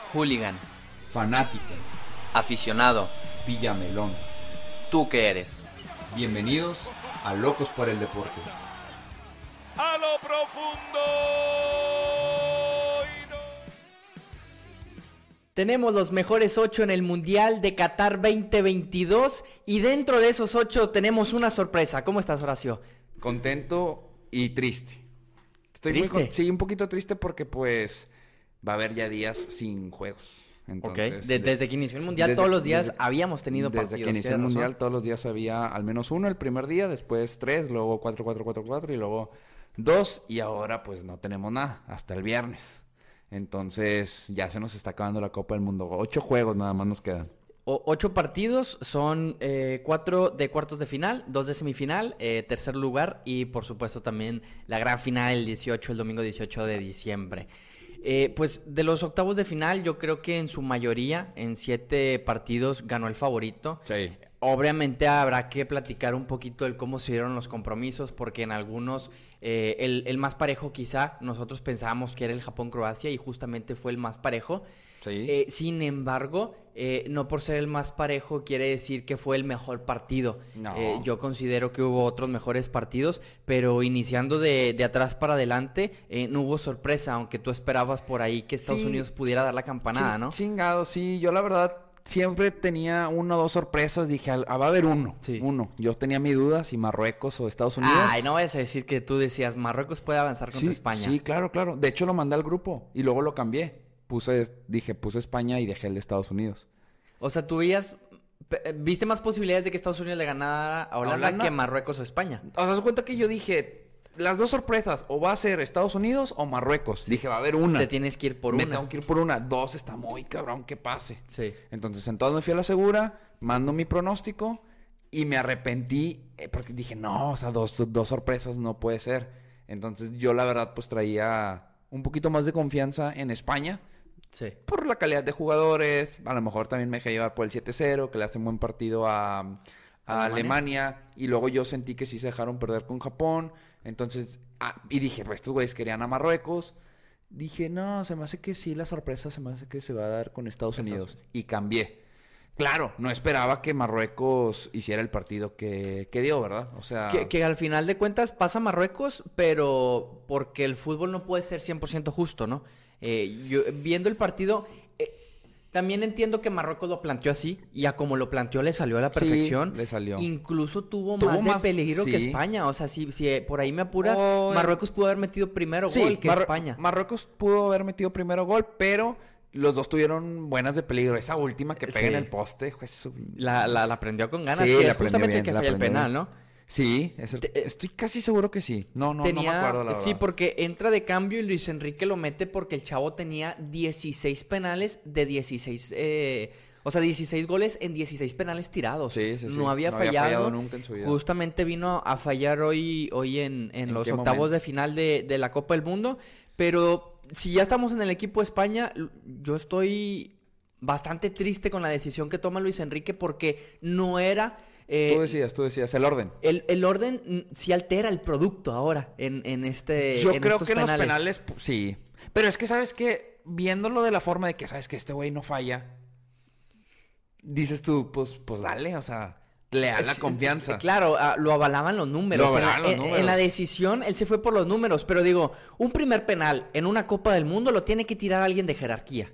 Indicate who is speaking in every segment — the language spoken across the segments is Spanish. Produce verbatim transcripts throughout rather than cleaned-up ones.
Speaker 1: Hooligan,
Speaker 2: fanático,
Speaker 1: aficionado,
Speaker 2: Villamelón.
Speaker 1: ¿tú qué eres?
Speaker 2: Bienvenidos a Locos por el Deporte.
Speaker 3: A lo profundo. Y no...
Speaker 4: Tenemos los mejores ocho en el Mundial de Qatar veinte veintidós y dentro de esos ocho tenemos una sorpresa. ¿Cómo estás, Horacio?
Speaker 5: Contento y triste. Estoy
Speaker 4: ¿Triste?
Speaker 5: Muy con... Sí, un poquito triste porque pues va a haber ya días sin juegos. Entonces,
Speaker 4: Ok, de, desde que inició el Mundial
Speaker 5: desde,
Speaker 4: todos los días
Speaker 5: desde,
Speaker 4: habíamos tenido
Speaker 5: desde
Speaker 4: partidos.
Speaker 5: Desde que inició el Mundial
Speaker 4: razón.
Speaker 5: todos los días había al menos uno el primer día, después tres, luego cuatro, cuatro, cuatro, cuatro y luego dos y ahora pues no tenemos nada hasta el viernes. Entonces ya se nos está acabando la Copa del Mundo. Ocho juegos nada más nos quedan.
Speaker 4: O, ocho partidos, son eh, cuatro de cuartos de final, dos de semifinal, eh, tercer lugar y por supuesto también la gran final el dieciocho, el domingo dieciocho de diciembre. Eh, pues de los octavos de final yo creo que en su mayoría, en siete partidos, ganó el favorito.
Speaker 5: Sí.
Speaker 4: Obviamente habrá que platicar un poquito de cómo se dieron los compromisos, porque en algunos, eh, el, el más parejo quizá, nosotros pensábamos que era el Japón-Croacia y justamente fue el más parejo.
Speaker 5: Sí.
Speaker 4: Eh, sin embargo, eh, no por ser el más parejo quiere decir que fue el mejor partido.
Speaker 5: No.
Speaker 4: Eh, yo considero que hubo otros mejores partidos, pero iniciando de, de atrás para adelante, eh, no hubo sorpresa, aunque tú esperabas por ahí que Estados
Speaker 5: Sí.
Speaker 4: Unidos pudiera dar la campanada,
Speaker 5: Chin-
Speaker 4: ¿no?
Speaker 5: Chingado, sí. Yo la verdad siempre tenía una o dos sorpresas. Dije, ah, va a haber uno.
Speaker 4: Sí.
Speaker 5: Uno. Yo tenía mi duda si Marruecos o Estados Unidos.
Speaker 4: Ay, no vayas a decir que tú decías Marruecos puede avanzar contra
Speaker 5: sí,
Speaker 4: España.
Speaker 5: Sí, claro, claro. De hecho, lo mandé al grupo y luego lo cambié. Puse, dije, puse España y dejé el de Estados Unidos.
Speaker 4: O sea, tú veías, pe- viste más posibilidades de que Estados Unidos le ganara a Holanda,
Speaker 5: Holanda?
Speaker 4: que Marruecos a España.
Speaker 5: ¿Os das cuenta que yo dije, las dos sorpresas, o va a ser Estados Unidos o Marruecos? Dije, va a haber una.
Speaker 4: Te tienes que ir por
Speaker 5: Me
Speaker 4: una.
Speaker 5: tengo que ir por una. Dos está muy cabrón que pase.
Speaker 4: Sí.
Speaker 5: Entonces, en todas me fui a la segura, mando mi pronóstico y me arrepentí eh, porque dije, no, o sea, dos, dos sorpresas no puede ser. Entonces, yo la verdad, pues traía un poquito más de confianza en España.
Speaker 4: Sí.
Speaker 5: Por la calidad de jugadores, a lo mejor también me dejé llevar por el siete cero, que le hace un buen partido a, a
Speaker 4: Alemania.
Speaker 5: Alemania, y luego yo sentí que sí se dejaron perder con Japón, entonces, ah, y dije, pues estos güeyes querían a Marruecos, dije, no, se me hace que sí, la sorpresa se me hace que se va a dar con Estados Unidos, y cambié. Claro, no esperaba que Marruecos hiciera el partido que, que dio, ¿verdad? O sea...
Speaker 4: Que, que al final de cuentas pasa Marruecos, pero porque el fútbol no puede ser cien por ciento justo, ¿no? Eh, yo, viendo el partido, eh, también entiendo que Marruecos lo planteó así, y a como lo planteó le salió a la
Speaker 5: Sí,
Speaker 4: perfección.
Speaker 5: le salió.
Speaker 4: Incluso tuvo,
Speaker 5: Tuvo
Speaker 4: más de
Speaker 5: más-
Speaker 4: peligro que
Speaker 5: sí.
Speaker 4: España. O sea, si, si eh, por ahí me apuras,
Speaker 5: Oh,
Speaker 4: Marruecos pudo haber metido primero
Speaker 5: Sí,
Speaker 4: gol que
Speaker 5: Marru-
Speaker 4: España.
Speaker 5: Marruecos pudo haber metido primero gol, pero los dos tuvieron buenas de peligro. Esa última que pega
Speaker 4: Sí.
Speaker 5: en el poste, juez, su-
Speaker 4: La, la, la prendió con ganas,
Speaker 5: Sí,
Speaker 4: que
Speaker 5: la
Speaker 4: es
Speaker 5: prendió
Speaker 4: justamente el
Speaker 5: bien,
Speaker 4: que
Speaker 5: la
Speaker 4: falla el
Speaker 5: prendió
Speaker 4: penal,
Speaker 5: bien.
Speaker 4: ¿no?
Speaker 5: Sí, es el-
Speaker 4: Te-
Speaker 5: estoy casi seguro que sí. No, no, no me acuerdo la verdad.
Speaker 4: Sí, porque entra de cambio y Luis Enrique lo mete porque el chavo tenía dieciséis penales de dieciséis, eh, o sea, dieciséis goles en dieciséis penales tirados.
Speaker 5: Sí, sí, sí.
Speaker 4: No había
Speaker 5: No había
Speaker 4: fallado.
Speaker 5: fallado nunca en su vida.
Speaker 4: Justamente vino a fallar hoy, hoy en, en
Speaker 5: ¿En
Speaker 4: los
Speaker 5: qué
Speaker 4: octavos
Speaker 5: momento?
Speaker 4: de final de, de la Copa del Mundo. Pero si ya estamos en el equipo de España, yo estoy bastante triste con la decisión que toma Luis Enrique porque no era... eh,
Speaker 5: Tú decías, tú decías, el orden.
Speaker 4: el, el orden mm, sí altera el producto ahora en, en este
Speaker 5: Yo
Speaker 4: en
Speaker 5: creo
Speaker 4: estos
Speaker 5: que en
Speaker 4: penales.
Speaker 5: los penales, pu- sí. Pero es que, ¿sabes qué? Viéndolo de la forma de que, ¿sabes que este güey no falla? Dices tú, pues, pues dale, o sea, le da la
Speaker 4: Es-
Speaker 5: confianza.
Speaker 4: es- Claro, ah, lo avalaban los números.
Speaker 5: Lo
Speaker 4: En la-
Speaker 5: avalaban los
Speaker 4: en,
Speaker 5: números.
Speaker 4: en la decisión, él se fue por los números. Pero digo, un primer penal en una Copa del Mundo lo tiene que tirar alguien de jerarquía.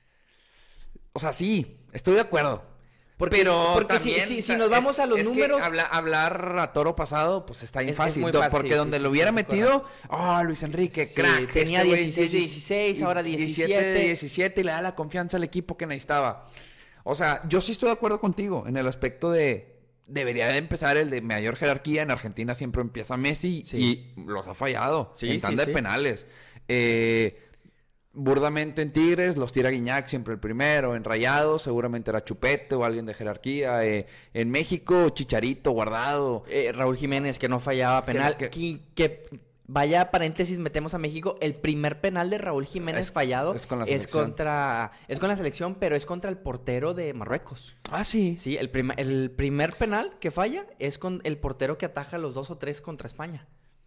Speaker 5: O sea, sí, estoy de acuerdo.
Speaker 4: Porque
Speaker 5: pero
Speaker 4: si- porque si-
Speaker 5: también,
Speaker 4: si- si
Speaker 5: ta-
Speaker 4: nos vamos
Speaker 5: es-
Speaker 4: a los
Speaker 5: es que
Speaker 4: números-
Speaker 5: habla- hablar a toro pasado, pues está bien
Speaker 4: Es- es
Speaker 5: fácil.
Speaker 4: muy
Speaker 5: Do-
Speaker 4: fácil,
Speaker 5: Porque
Speaker 4: sí,
Speaker 5: donde
Speaker 4: sí,
Speaker 5: lo
Speaker 4: sí,
Speaker 5: hubiera
Speaker 4: estoy de
Speaker 5: metido, oh, Luis Enrique,
Speaker 4: Sí,
Speaker 5: crack.
Speaker 4: tenía
Speaker 5: este güey,
Speaker 4: dieciséis,
Speaker 5: sí, sí,
Speaker 4: dieciséis, ahora diecisiete.
Speaker 5: de diecisiete y le da la confianza al equipo que necesitaba. O sea, yo sí estoy de acuerdo contigo en el aspecto de debería de empezar el de mayor jerarquía. En Argentina siempre empieza Messi
Speaker 4: Sí.
Speaker 5: y los ha fallado
Speaker 4: Sí,
Speaker 5: en
Speaker 4: sí,
Speaker 5: tanda
Speaker 4: sí.
Speaker 5: de penales. Eh, burdamente en Tigres los tira Guiñac siempre el primero. En Rayados seguramente era Chupete o alguien de jerarquía. Eh, en México Chicharito, Guardado.
Speaker 4: Eh, Raúl Jiménez, que no fallaba penal.
Speaker 5: que-
Speaker 4: Que, que- vaya paréntesis, metemos a México. El primer penal de Raúl Jiménez
Speaker 5: Es-
Speaker 4: fallado
Speaker 5: es con la
Speaker 4: es
Speaker 5: selección.
Speaker 4: contra es con la selección, pero es contra el portero de Marruecos.
Speaker 5: Ah, sí.
Speaker 4: Sí, el, prima- el primer penal que falla es con el portero que ataja los dos o tres contra España.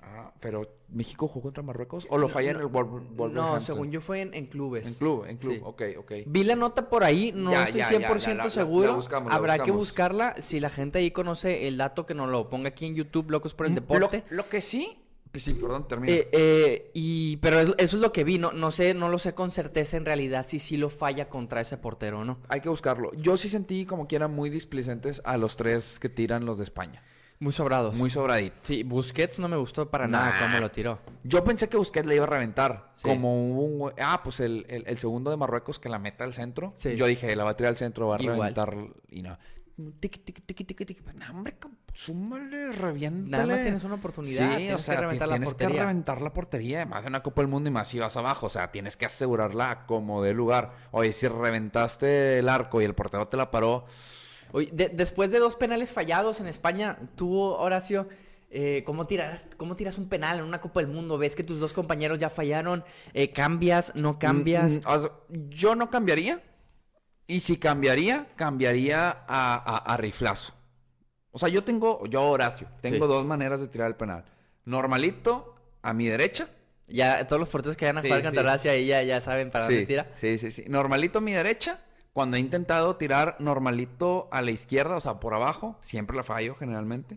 Speaker 5: Ah, pero ¿México jugó contra Marruecos? ¿O lo falla en el Wolverhampton?
Speaker 4: No, según yo fue en, en clubes.
Speaker 5: En club, en club,
Speaker 4: Sí.
Speaker 5: ok, ok.
Speaker 4: Vi la nota por ahí, no
Speaker 5: Ya,
Speaker 4: estoy
Speaker 5: ya,
Speaker 4: cien por
Speaker 5: ya,
Speaker 4: ciento
Speaker 5: ya, la-
Speaker 4: seguro.
Speaker 5: la buscamos, la
Speaker 4: Habrá que
Speaker 5: buscamos.
Speaker 4: buscarla. Si la gente ahí conoce el dato, que nos lo ponga aquí en YouTube, Locos por el
Speaker 5: Lo,
Speaker 4: Deporte.
Speaker 5: lo que sí... Pues sí, perdón, termina.
Speaker 4: Eh, eh, y, pero eso, eso es lo que vi. No, no sé, no lo sé con certeza en realidad si sí lo falla contra ese portero o no.
Speaker 5: Hay que buscarlo. Yo sí sentí como que eran muy displicentes a los tres que tiran los de España.
Speaker 4: Muy sobrados.
Speaker 5: Muy sobradito.
Speaker 4: Sí, Busquets no me gustó para nada
Speaker 5: Nah.
Speaker 4: cómo lo tiró.
Speaker 5: Yo pensé que Busquets le iba a reventar.
Speaker 4: Sí.
Speaker 5: Como un... güey- Ah, pues el, el, el segundo de Marruecos que la meta al centro.
Speaker 4: Sí.
Speaker 5: Yo dije, la va a tirar al centro, va a
Speaker 4: Igual.
Speaker 5: reventar. Y no. Tiqui, tiqui, tiqui, tiqui, tiqui. No, hombre, co- súmale, reviéntale.
Speaker 4: Nada más tienes una oportunidad.
Speaker 5: Sí,
Speaker 4: tienes
Speaker 5: o sea,
Speaker 4: que reventar la
Speaker 5: tienes
Speaker 4: portería.
Speaker 5: que reventar la portería. Además, en una Copa del Mundo y más si vas abajo. O sea, tienes que asegurarla como de lugar. Oye, si reventaste el arco y el portero te la paró...
Speaker 4: Oye, de- después de dos penales fallados en España, tú, Horacio, eh, ¿cómo, tiras, ¿cómo tiras un penal en una Copa del Mundo? ¿Ves que tus dos compañeros ya fallaron? Eh, ¿Cambias? ¿No cambias?
Speaker 5: Mm, mm, o sea, yo no cambiaría. Y si cambiaría, cambiaría a, a, a riflazo. O sea, yo tengo, yo Horacio, tengo
Speaker 4: Sí.
Speaker 5: dos maneras de tirar el penal. Normalito, a mi derecha.
Speaker 4: Ya todos los porteros que vayan a
Speaker 5: Sí,
Speaker 4: jugar
Speaker 5: sí.
Speaker 4: contra Horacio ahí ya, ya saben para
Speaker 5: sí,
Speaker 4: dónde tira.
Speaker 5: sí, sí, sí. Normalito a mi derecha. Cuando he intentado tirar normalito a la izquierda, o sea, por abajo, siempre la fallo generalmente.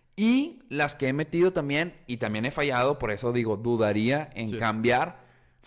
Speaker 5: Y las que he metido también, y también he fallado, por eso digo, dudaría en
Speaker 4: Sí.
Speaker 5: cambiar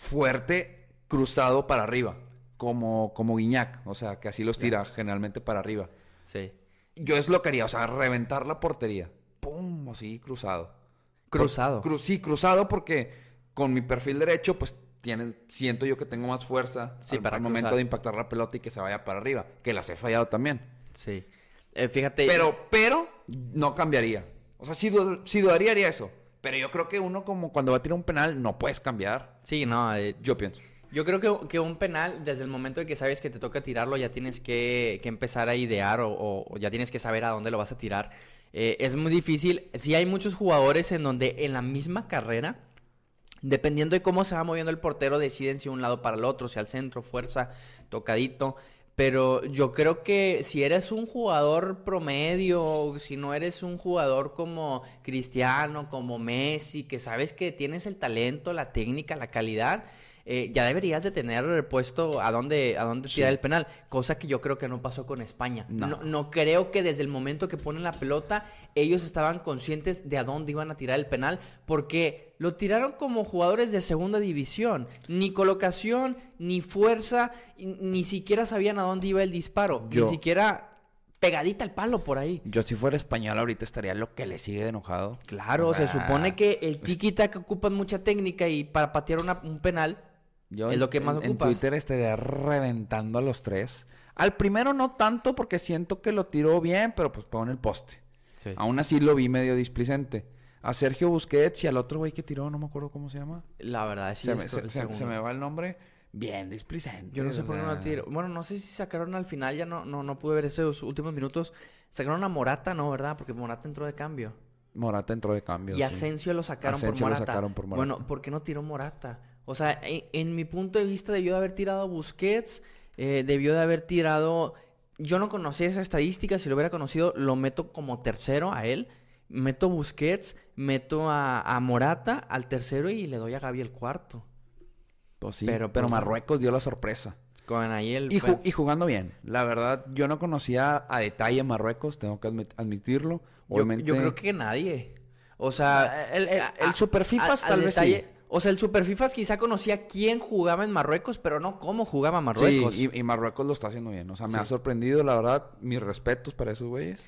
Speaker 5: fuerte cruzado para arriba, como, como Guiñac, o sea, que así los tira generalmente para arriba.
Speaker 4: Sí.
Speaker 5: Yo es lo que haría, o sea, reventar la portería. ¡Pum! Así, cruzado.
Speaker 4: Cruzado.
Speaker 5: Cru- sí, cruzado porque con mi perfil derecho, pues tienen, siento yo que tengo más fuerza
Speaker 4: Sí,
Speaker 5: al,
Speaker 4: para
Speaker 5: al momento
Speaker 4: cruzar.
Speaker 5: de impactar la pelota y que se vaya para arriba. Que las he fallado también.
Speaker 4: Sí. Eh, fíjate.
Speaker 5: Pero, pero, no cambiaría. O sea, si, du- si dudaría, haría eso. Pero yo creo que uno como cuando va a tirar un penal no puedes cambiar.
Speaker 4: Sí, no. eh,
Speaker 5: Yo pienso.
Speaker 4: Yo creo que, que un penal, desde el momento de que sabes que te toca tirarlo, ya tienes que, que empezar a idear o, o- o ya tienes que saber a dónde lo vas a tirar. Eh, es muy difícil. Sí hay muchos jugadores en donde en la misma carrera, dependiendo de cómo se va moviendo el portero, deciden si un lado para el otro, si al centro, fuerza, tocadito. Pero yo creo que si eres un jugador promedio, si no eres un jugador como Cristiano, como Messi, que sabes que tienes el talento, la técnica, la calidad, eh, ya deberías de tener puesto a dónde, a dónde tirar el penal. Cosa que yo creo que no pasó con España.
Speaker 5: No.
Speaker 4: No, no creo que desde el momento que ponen la pelota, ellos estaban conscientes de a dónde iban a tirar el penal, porque lo tiraron como jugadores de segunda división. Ni colocación, ni fuerza, y ni siquiera sabían a dónde iba el disparo.
Speaker 5: Yo-
Speaker 4: Ni siquiera pegadita al palo por ahí.
Speaker 5: Yo si fuera español ahorita estaría lo que le sigue de enojado.
Speaker 4: Claro,
Speaker 5: O
Speaker 4: se
Speaker 5: sea,
Speaker 4: supone que el tiki-taka ocupan mucha técnica y para patear una- un penal
Speaker 5: Yo
Speaker 4: es
Speaker 5: en-
Speaker 4: lo que más
Speaker 5: en,
Speaker 4: ocupas.
Speaker 5: En Twitter estaría reventando a los tres. Al primero no tanto porque siento que lo tiró bien, pero pues pegó en el poste.
Speaker 4: Sí.
Speaker 5: Aún así lo vi medio displicente. A Sergio Busquets y al otro güey que tiró, no me acuerdo cómo se llama.
Speaker 4: La verdad, sí.
Speaker 5: se, me,
Speaker 4: es
Speaker 5: se-
Speaker 4: el
Speaker 5: se-
Speaker 4: segundo.
Speaker 5: se me va el nombre. Bien displicente.
Speaker 4: Yo no sé
Speaker 5: o
Speaker 4: por qué no
Speaker 5: sea.
Speaker 4: lo tiro. Bueno, no sé si sacaron al final, ya no, no, no pude ver esos últimos minutos. Sacaron a Morata, ¿no? ¿Verdad? Porque Morata entró de cambio.
Speaker 5: Morata entró de cambio.
Speaker 4: Y
Speaker 5: sí.
Speaker 4: Asensio lo sacaron
Speaker 5: Asensio
Speaker 4: por
Speaker 5: lo
Speaker 4: Morata.
Speaker 5: sacaron por Morata.
Speaker 4: Bueno, ¿por qué no tiró Morata? O sea, en, en mi punto de vista debió de haber tirado a Busquets, eh, debió de haber tirado... Yo no conocía esa estadística, si lo hubiera conocido lo meto como tercero a él. Meto Busquets, meto a, a Morata al tercero y le doy a Gavi el cuarto.
Speaker 5: Pues sí,
Speaker 4: pero,
Speaker 5: pero,
Speaker 4: pues,
Speaker 5: Marruecos dio la sorpresa.
Speaker 4: Con ahí el...
Speaker 5: Y, ju- y jugando bien. La verdad, yo no conocía a detalle Marruecos, tengo que admit- admitirlo.
Speaker 4: Yo,
Speaker 5: Obviamente,
Speaker 4: yo creo que nadie. O sea,
Speaker 5: El- el-
Speaker 4: a-
Speaker 5: el
Speaker 4: a-
Speaker 5: Super Fifas
Speaker 4: a-
Speaker 5: tal
Speaker 4: al
Speaker 5: vez
Speaker 4: detalle-
Speaker 5: sí.
Speaker 4: O sea, el Super Fifas quizá conocía quién jugaba en Marruecos, pero no cómo jugaba Marruecos.
Speaker 5: Sí, y, y Marruecos lo está haciendo bien. O sea, me
Speaker 4: Sí.
Speaker 5: ha sorprendido, la verdad. Mis respetos para esos güeyes.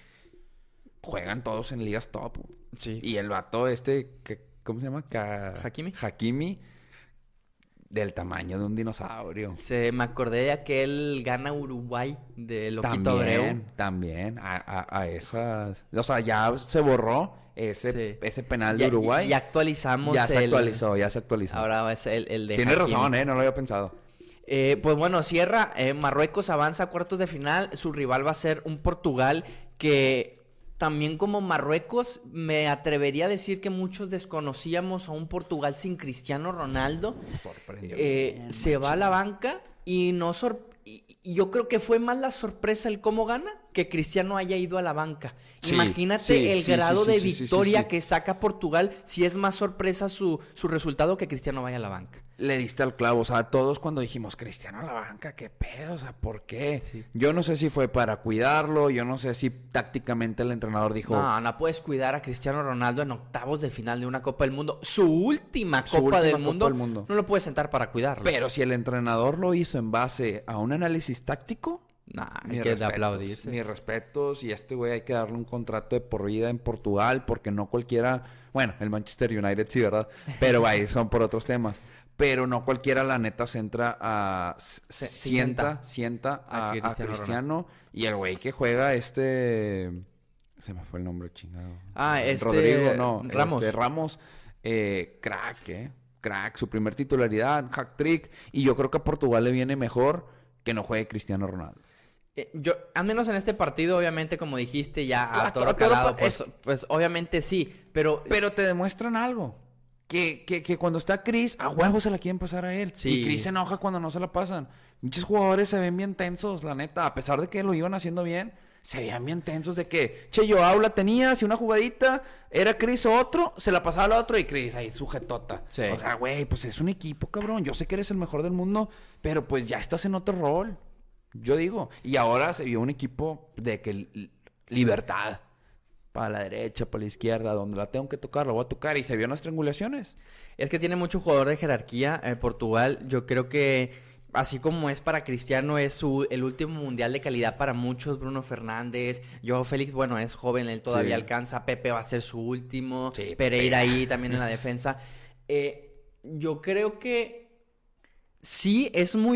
Speaker 5: Juegan todos en ligas top.
Speaker 4: Sí.
Speaker 5: Y el vato este, que, ¿cómo se llama? Ka-
Speaker 4: Hakimi.
Speaker 5: Hakimi. Del tamaño de un dinosaurio.
Speaker 4: Se, me acordé de aquel gana Uruguay de Loquito Abreu.
Speaker 5: También, también. A, a, a esas... O sea, ya se borró ese,
Speaker 4: Sí.
Speaker 5: ese penal
Speaker 4: Ya-
Speaker 5: de Uruguay.
Speaker 4: Ya actualizamos
Speaker 5: Ya se
Speaker 4: el-
Speaker 5: actualizó, ya se actualizó.
Speaker 4: Ahora es el, el de
Speaker 5: Tienes
Speaker 4: Hakimi.
Speaker 5: razón, ¿eh? No lo había pensado.
Speaker 4: Eh, pues bueno, cierra. eh, Marruecos avanza a cuartos de final. Su rival va a ser un Portugal que también como Marruecos me atrevería a decir que muchos desconocíamos a un Portugal sin Cristiano Ronaldo.
Speaker 5: Sorprendió.
Speaker 4: Eh, se va a la banca y no sor- y, y yo creo que fue más la sorpresa el cómo gana que Cristiano haya ido a la banca.
Speaker 5: Sí,
Speaker 4: Imagínate
Speaker 5: sí,
Speaker 4: el
Speaker 5: sí,
Speaker 4: grado
Speaker 5: sí,
Speaker 4: de
Speaker 5: sí, sí, sí,
Speaker 4: victoria
Speaker 5: sí.
Speaker 4: que saca Portugal si es más sorpresa su, su resultado que Cristiano vaya a la banca.
Speaker 5: Le diste al clavo, o sea, todos cuando dijimos Cristiano a la banca, qué pedo, o sea, ¿por qué?
Speaker 4: Sí.
Speaker 5: Yo no sé si fue para cuidarlo, yo no sé si tácticamente el entrenador dijo...
Speaker 4: No, no puedes cuidar a Cristiano Ronaldo en octavos de final de una Copa del Mundo. Su última
Speaker 5: Su
Speaker 4: Copa,
Speaker 5: última
Speaker 4: del,
Speaker 5: Copa
Speaker 4: mundo,
Speaker 5: del Mundo.
Speaker 4: no lo puedes sentar para cuidarlo.
Speaker 5: Pero si el entrenador lo hizo en base a un análisis táctico...
Speaker 4: Nah, hay
Speaker 5: mis
Speaker 4: que
Speaker 5: respetos,
Speaker 4: aplaudirse.
Speaker 5: Mis respetos, y a este güey hay que darle un contrato de por vida en Portugal, porque no cualquiera... Bueno, el Manchester United sí, ¿verdad? Pero vaya, son por otros temas. Pero no cualquiera, la neta, se entra a...
Speaker 4: Se-
Speaker 5: sienta, sienta a,
Speaker 4: a
Speaker 5: a
Speaker 4: Cristiano
Speaker 5: Cristiano. Y el güey que juega este... Se me fue el nombre chingado.
Speaker 4: Ah, este...
Speaker 5: Rodrigo, no.
Speaker 4: Ramos.
Speaker 5: Este, Ramos. Eh, crack, ¿eh? Crack. Su primer titularidad, hack trick. Y yo creo que a Portugal le viene mejor que no juegue Cristiano Ronaldo.
Speaker 4: Eh, Yo, al menos en este partido, obviamente, como dijiste, ya a
Speaker 5: A
Speaker 4: todo
Speaker 5: to- a todo
Speaker 4: calado,
Speaker 5: pa-
Speaker 4: pues,
Speaker 5: es-
Speaker 4: pues obviamente sí, pero...
Speaker 5: Pero te demuestran algo. Que, que, que cuando está Chris, a huevo se la quieren pasar a él.
Speaker 4: Sí.
Speaker 5: Y Chris se enoja cuando no se la pasan. Muchos jugadores se ven bien tensos, la neta. A pesar de que lo iban haciendo bien, se veían bien tensos de que, che, yo la tenía, si una jugadita, era Chris o otro, se la pasaba al otro y Chris ahí sujetota.
Speaker 4: Sí.
Speaker 5: O sea, güey, pues es un equipo, cabrón. Yo sé que eres el mejor del mundo, pero pues ya estás en otro rol. Yo digo. Y ahora se vio un equipo de que li- libertad. Para la derecha, para la izquierda, donde la tengo que tocar, la voy a tocar. Y se vio en las triangulaciones.
Speaker 4: Es que tiene mucho jugador de jerarquía eh, Portugal. Yo creo que así como es para Cristiano, es su, el último mundial de calidad para muchos. Bruno Fernández, Joao Félix, bueno, es joven, él todavía
Speaker 5: Sí.
Speaker 4: alcanza. Pepe va a ser su último.
Speaker 5: Sí,
Speaker 4: Pereira
Speaker 5: Pepe.
Speaker 4: ahí también en la defensa. Eh, yo creo que sí, es muy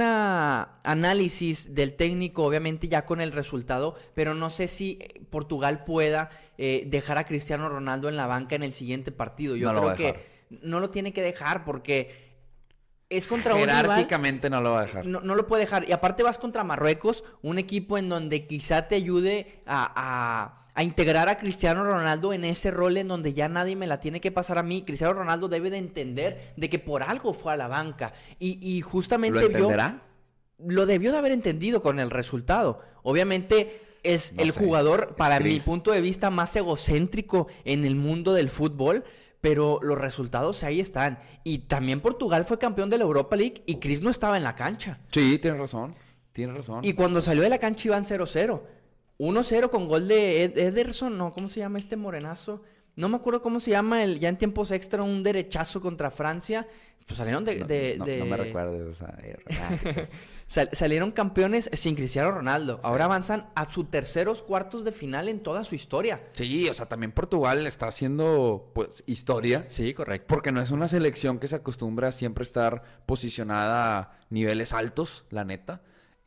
Speaker 4: buena análisis del técnico, obviamente ya con el resultado, pero no sé si eh, Portugal pueda eh, dejar a Cristiano Ronaldo en la banca en el siguiente partido. Yo
Speaker 5: No lo va
Speaker 4: creo
Speaker 5: a
Speaker 4: que no lo tiene que dejar porque es contra un rival.
Speaker 5: Jerárquicamente no lo va a dejar.
Speaker 4: No, no lo puede dejar. Y aparte vas contra Marruecos, un equipo en donde quizá te ayude a, a, a integrar a Cristiano Ronaldo en ese rol en donde ya nadie me la tiene que pasar a mí. Cristiano Ronaldo debe de entender de que por algo fue a la banca. Y, y justamente
Speaker 5: ¿Lo
Speaker 4: vio...
Speaker 5: entenderá?
Speaker 4: Lo debió de haber entendido con el resultado. Obviamente es
Speaker 5: No
Speaker 4: el
Speaker 5: sé.
Speaker 4: jugador,
Speaker 5: Es
Speaker 4: para mi
Speaker 5: Chris.
Speaker 4: punto de vista, más egocéntrico en el mundo del fútbol. Pero los resultados ahí están. Y también Portugal fue campeón de la Europa League y Chris no estaba en la cancha.
Speaker 5: Sí, tienes razón. Tienes razón.
Speaker 4: Y cuando salió de la cancha iban cero cero. uno cero con gol de Ed- Ederson, no, ¿cómo se llama este morenazo? No me acuerdo cómo se llama, el ya en tiempos extra, un derechazo contra Francia. Pues salieron de...
Speaker 5: No,
Speaker 4: de-
Speaker 5: no-
Speaker 4: de-
Speaker 5: no me recuerdes. O sea, eh, ah,
Speaker 4: Sal- salieron campeones sin Cristiano Ronaldo. Ahora avanzan a sus terceros cuartos de final en toda su historia.
Speaker 5: sí, o sea, también Portugal está haciendo, pues, historia.
Speaker 4: Sí, correcto.
Speaker 5: Porque no es una selección que se acostumbra a siempre estar posicionada a niveles altos, la neta.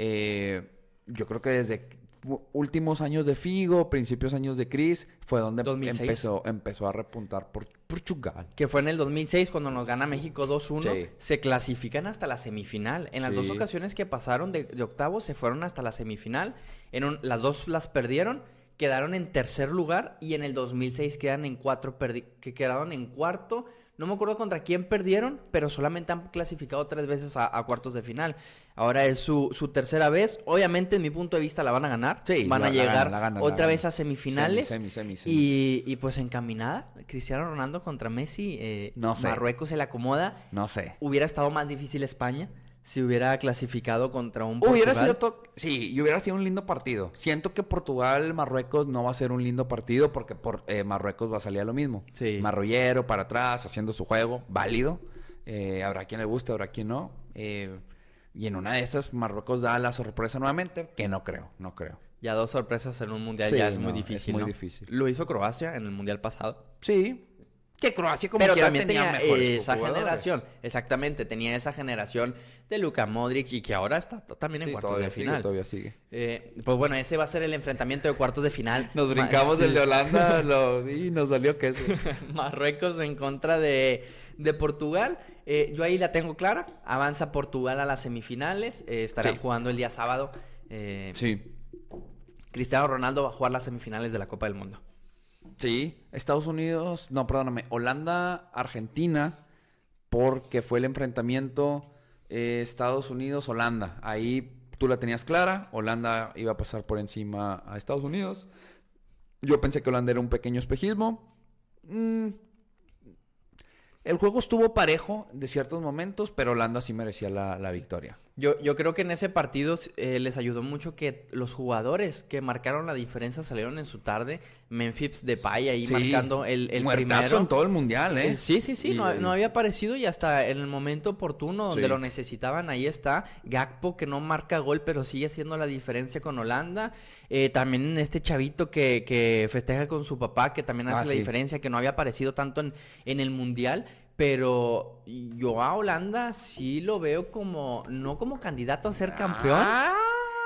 Speaker 5: Eh, yo creo que desde fu- últimos años de Figo, principios años de Chris, fue donde
Speaker 4: dos mil seis.
Speaker 5: empezó, empezó a repuntar por Portugal.
Speaker 4: Que fue en el dos mil seis cuando nos gana México dos uno.
Speaker 5: Sí.
Speaker 4: Se clasifican hasta la semifinal. En las dos
Speaker 5: Sí.
Speaker 4: ocasiones que pasaron de, de octavos se fueron hasta la semifinal. En un- las dos las perdieron. Quedaron en tercer lugar. Y en el dos mil seis quedan en cuatro. perdi- que quedaron en cuarto. No me acuerdo contra quién perdieron. Pero solamente han clasificado tres veces a, a cuartos de final. Ahora es su, su tercera vez. Obviamente, en mi punto de vista, la van a ganar.
Speaker 5: Sí,
Speaker 4: van
Speaker 5: la-
Speaker 4: a
Speaker 5: la
Speaker 4: llegar
Speaker 5: ganan, la ganan, la
Speaker 4: otra
Speaker 5: ganan.
Speaker 4: vez a semifinales.
Speaker 5: Semi, semi, semi, semi.
Speaker 4: Y, y pues encaminada. Cristiano Ronaldo contra Messi. eh,
Speaker 5: No sé.
Speaker 4: Marruecos se la acomoda.
Speaker 5: No sé.
Speaker 4: Hubiera estado más difícil España si hubiera clasificado contra un
Speaker 5: Hubiera
Speaker 4: Portugal.
Speaker 5: sido to- sí, y hubiera sido un lindo partido. Siento que Portugal, Marruecos no va a ser un lindo partido porque por, eh, Marruecos va a salir a lo mismo.
Speaker 4: Sí.
Speaker 5: Marrullero, para atrás, haciendo su juego, válido. Eh, habrá quien le guste, habrá quien no. Eh, y en una de esas, Marruecos da la sorpresa nuevamente, que no creo, no creo.
Speaker 4: Ya dos sorpresas en un mundial
Speaker 5: Sí,
Speaker 4: ya es
Speaker 5: no,
Speaker 4: muy
Speaker 5: es
Speaker 4: difícil,
Speaker 5: muy
Speaker 4: ¿no?
Speaker 5: difícil.
Speaker 4: Lo hizo Croacia en el mundial pasado.
Speaker 5: Sí, que Croacia como
Speaker 4: Pero
Speaker 5: quiera
Speaker 4: también tenía,
Speaker 5: mejores
Speaker 4: eh, esa
Speaker 5: jugadores.
Speaker 4: generación. Exactamente, tenía esa generación de Luka Modric y que ahora está t- también en
Speaker 5: Sí,
Speaker 4: cuartos
Speaker 5: todavía
Speaker 4: de
Speaker 5: sigue,
Speaker 4: final.
Speaker 5: todavía sigue.
Speaker 4: Eh, pues bueno, ese va a ser el enfrentamiento de cuartos de final.
Speaker 5: Nos
Speaker 4: Ma-
Speaker 5: brincamos
Speaker 4: sí.
Speaker 5: el de Holanda lo, y nos valió queso.
Speaker 4: Marruecos en contra de, de Portugal. Eh, yo ahí la tengo clara. Avanza Portugal a las semifinales. Eh, estarán
Speaker 5: Sí.
Speaker 4: jugando el día sábado. Eh,
Speaker 5: Sí.
Speaker 4: Cristiano Ronaldo va a jugar las semifinales de la Copa del Mundo.
Speaker 5: Sí, Estados Unidos, no, perdóname, Holanda, Argentina, porque fue el enfrentamiento eh, Estados Unidos-Holanda. Ahí tú la tenías clara. Holanda iba a pasar por encima a Estados Unidos. Yo pensé que Holanda era un pequeño espejismo. Mm. El juego estuvo parejo de ciertos momentos, pero Holanda sí merecía la, la victoria.
Speaker 4: Yo, yo creo que en ese partido eh, les ayudó mucho que los jugadores que marcaron la diferencia salieron en su tarde. Memphis Depay ahí
Speaker 5: Sí,
Speaker 4: marcando el, el
Speaker 5: muertazo
Speaker 4: primero.
Speaker 5: en todo el mundial, ¿eh?
Speaker 4: Eh, Sí, sí, sí,
Speaker 5: Y-
Speaker 4: no, no había aparecido y hasta en el momento oportuno donde
Speaker 5: Sí.
Speaker 4: lo necesitaban, ahí está. Gakpo que no marca gol, pero sigue haciendo la diferencia con Holanda. Eh, también este chavito que, que festeja con su papá, que también hace
Speaker 5: Ah,
Speaker 4: la
Speaker 5: sí.
Speaker 4: diferencia, que no había aparecido tanto en, en el Mundial. Pero yo a Holanda sí lo veo como, no como candidato a ser campeón.
Speaker 5: Ay,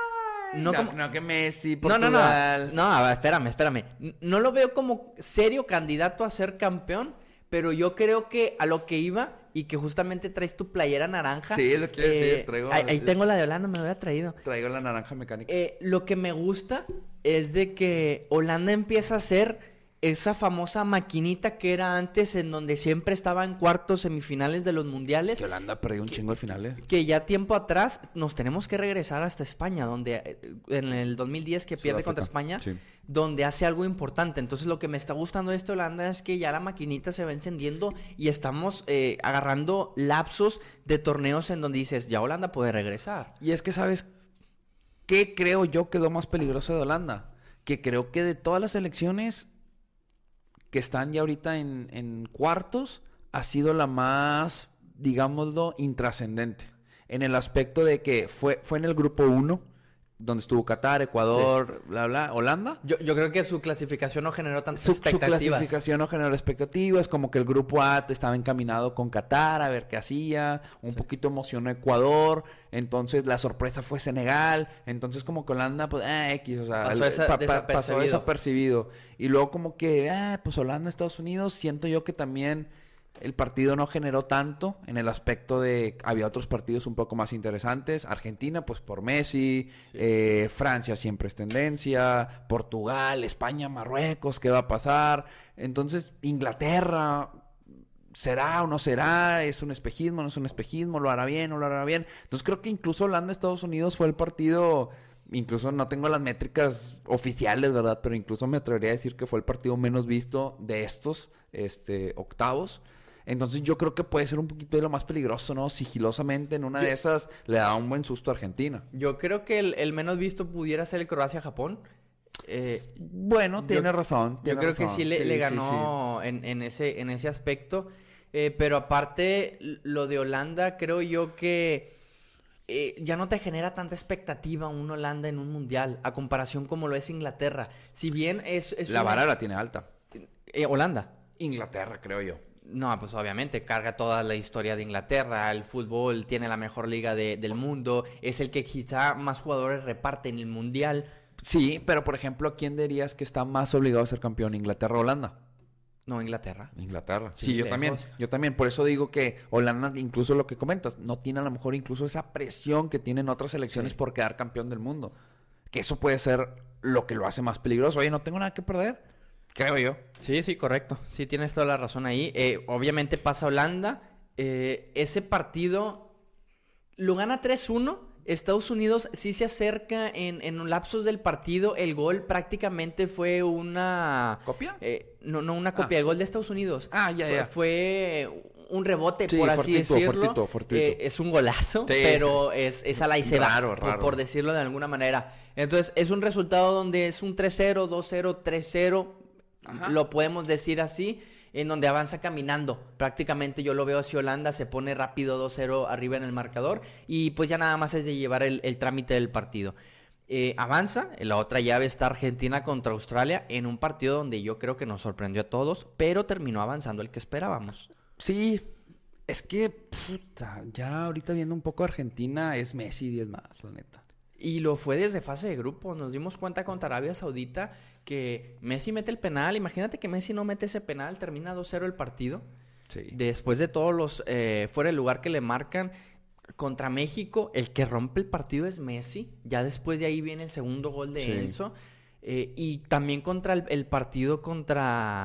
Speaker 4: No
Speaker 5: no,
Speaker 4: como-
Speaker 5: no que Messi,
Speaker 4: No,
Speaker 5: Portugal.
Speaker 4: no, no. No, a ver, espérame, espérame. N- No lo veo como serio candidato a ser campeón, pero yo creo que a lo que iba y que justamente traes tu playera naranja.
Speaker 5: Sí, es lo que iba a decir, traigo-
Speaker 4: ahí, ahí tengo la de Holanda, me lo había traído.
Speaker 5: Traigo la naranja mecánica.
Speaker 4: Eh, lo que me gusta es de que Holanda empieza a ser esa famosa maquinita que era antes, en donde siempre estaba en cuartos, semifinales de los mundiales.
Speaker 5: Que Holanda perdió un chingo de finales.
Speaker 4: Que ya tiempo atrás nos tenemos que regresar hasta España, donde eh, en el dos mil diez que pierde contra
Speaker 5: Sudáfrica,
Speaker 4: España,
Speaker 5: sí.
Speaker 4: donde hace algo importante. Entonces lo que me está gustando de este Holanda es que ya la maquinita se va encendiendo y estamos eh, agarrando lapsos de torneos en donde dices, ya Holanda puede regresar.
Speaker 5: Y es que, ¿sabes qué creo yo que es lo más peligroso de Holanda? Que creo que de todas las selecciones que están ya ahorita en, en cuartos, ha sido la más, digámoslo, intrascendente. En el aspecto de que fue, fue en el grupo uno, donde estuvo Qatar, Ecuador, bla, bla, Holanda.
Speaker 4: Yo, yo creo que su clasificación no generó tantas
Speaker 5: Su, su
Speaker 4: expectativas.
Speaker 5: clasificación no generó expectativas, como que el grupo A estaba encaminado con Qatar a ver qué hacía, un poquito emocionó Ecuador, entonces la sorpresa fue Senegal, entonces como que Holanda, pues, ah, X, o sea,
Speaker 4: Pasó
Speaker 5: el-
Speaker 4: esa-
Speaker 5: pa- pa-
Speaker 4: desapercibido.
Speaker 5: pasó desapercibido. Y luego como que, ah, pues Holanda, Estados Unidos, siento yo que también el partido no generó tanto en el aspecto de había otros partidos un poco más interesantes. Argentina, pues por Messi. Eh, Francia siempre es tendencia. Portugal, España, Marruecos, ¿qué va a pasar? Entonces, Inglaterra, ¿será o no será? ¿Es un espejismo? ¿No es un espejismo? ¿Lo hará bien? ¿No lo hará bien? Entonces, creo que incluso Holanda, Estados Unidos fue el partido. Incluso no tengo las métricas oficiales, ¿verdad? Pero incluso me atrevería a decir que fue el partido menos visto de estos este, octavos. Entonces yo creo que puede ser un poquito de lo más peligroso, ¿no? Sigilosamente en una de esas le da un buen susto a Argentina.
Speaker 4: Yo creo que el, el menos visto pudiera ser el Croacia-Japón. Eh,
Speaker 5: Bueno, tiene
Speaker 4: Yo-
Speaker 5: razón.
Speaker 4: Yo
Speaker 5: tiene
Speaker 4: creo que
Speaker 5: razón.
Speaker 4: sí le, le
Speaker 5: sí,
Speaker 4: ganó En, en ese, en ese aspecto. Eh, pero aparte, lo de Holanda, creo yo que eh, ya no te genera tanta expectativa un Holanda en un mundial, a comparación como lo es Inglaterra. Si bien es... es
Speaker 5: sí. La
Speaker 4: una-
Speaker 5: vara la tiene alta.
Speaker 4: Eh, Holanda.
Speaker 5: Inglaterra, creo yo.
Speaker 4: No, pues obviamente carga toda la historia de Inglaterra, el fútbol tiene la mejor liga de- del mundo, es el que quizá más jugadores reparte en el mundial.
Speaker 5: Sí, pero por ejemplo, ¿quién dirías que está más obligado a ser campeón? ¿Inglaterra o Holanda?
Speaker 4: No, Inglaterra.
Speaker 5: Inglaterra. Sí,
Speaker 4: Sí,
Speaker 5: yo
Speaker 4: lejos.
Speaker 5: también. Yo también. Por eso digo que Holanda, incluso lo que comentas, no tiene a lo mejor incluso esa presión que tienen otras selecciones
Speaker 4: Sí.
Speaker 5: por quedar campeón del mundo. Que eso puede ser lo que lo hace más peligroso. Oye, no tengo nada que perder. Creo yo.
Speaker 4: Sí, sí, correcto. Sí, tienes toda la razón ahí. Eh, obviamente pasa Holanda. Eh, ese partido lo gana tres uno. Estados Unidos sí se acerca en, en lapsos del partido. El gol prácticamente fue una...
Speaker 5: ¿Copia?
Speaker 4: Eh, no, no una copia. El gol de Estados Unidos.
Speaker 5: Ah, ya,
Speaker 4: fue,
Speaker 5: ya.
Speaker 4: Fue un rebote,
Speaker 5: Sí,
Speaker 4: por así
Speaker 5: fortuito,
Speaker 4: decirlo.
Speaker 5: fortuito, fortuito.
Speaker 4: Eh, es un golazo,
Speaker 5: Sí.
Speaker 4: pero es, es a la y se va,
Speaker 5: Raro,
Speaker 4: por-
Speaker 5: raro.
Speaker 4: por decirlo de alguna manera. Entonces, es un resultado donde es un tres cero, dos cero, tres cero.
Speaker 5: Ajá.
Speaker 4: Lo podemos decir así, en donde avanza caminando. Prácticamente yo lo veo hacia Holanda, se pone rápido dos cero arriba en el marcador y pues ya nada más es de llevar el, el trámite del partido. Eh, avanza, en la otra llave está Argentina contra Australia en un partido donde yo creo que nos sorprendió a todos, pero terminó avanzando el que esperábamos.
Speaker 5: Sí. Es que, puta, ya ahorita viendo un poco Argentina, es Messi diez más, la neta.
Speaker 4: Y lo fue desde fase de grupo. Nos dimos cuenta contra Arabia Saudita que Messi mete el penal. Imagínate que Messi no mete ese penal, termina dos cero el partido.
Speaker 5: Sí.
Speaker 4: Después de todos los eh, fuera de lugar que le marcan contra México, el que rompe el partido es Messi. Ya después de ahí viene el segundo gol de
Speaker 5: Sí.
Speaker 4: Enzo. Eh, y también contra el, el partido contra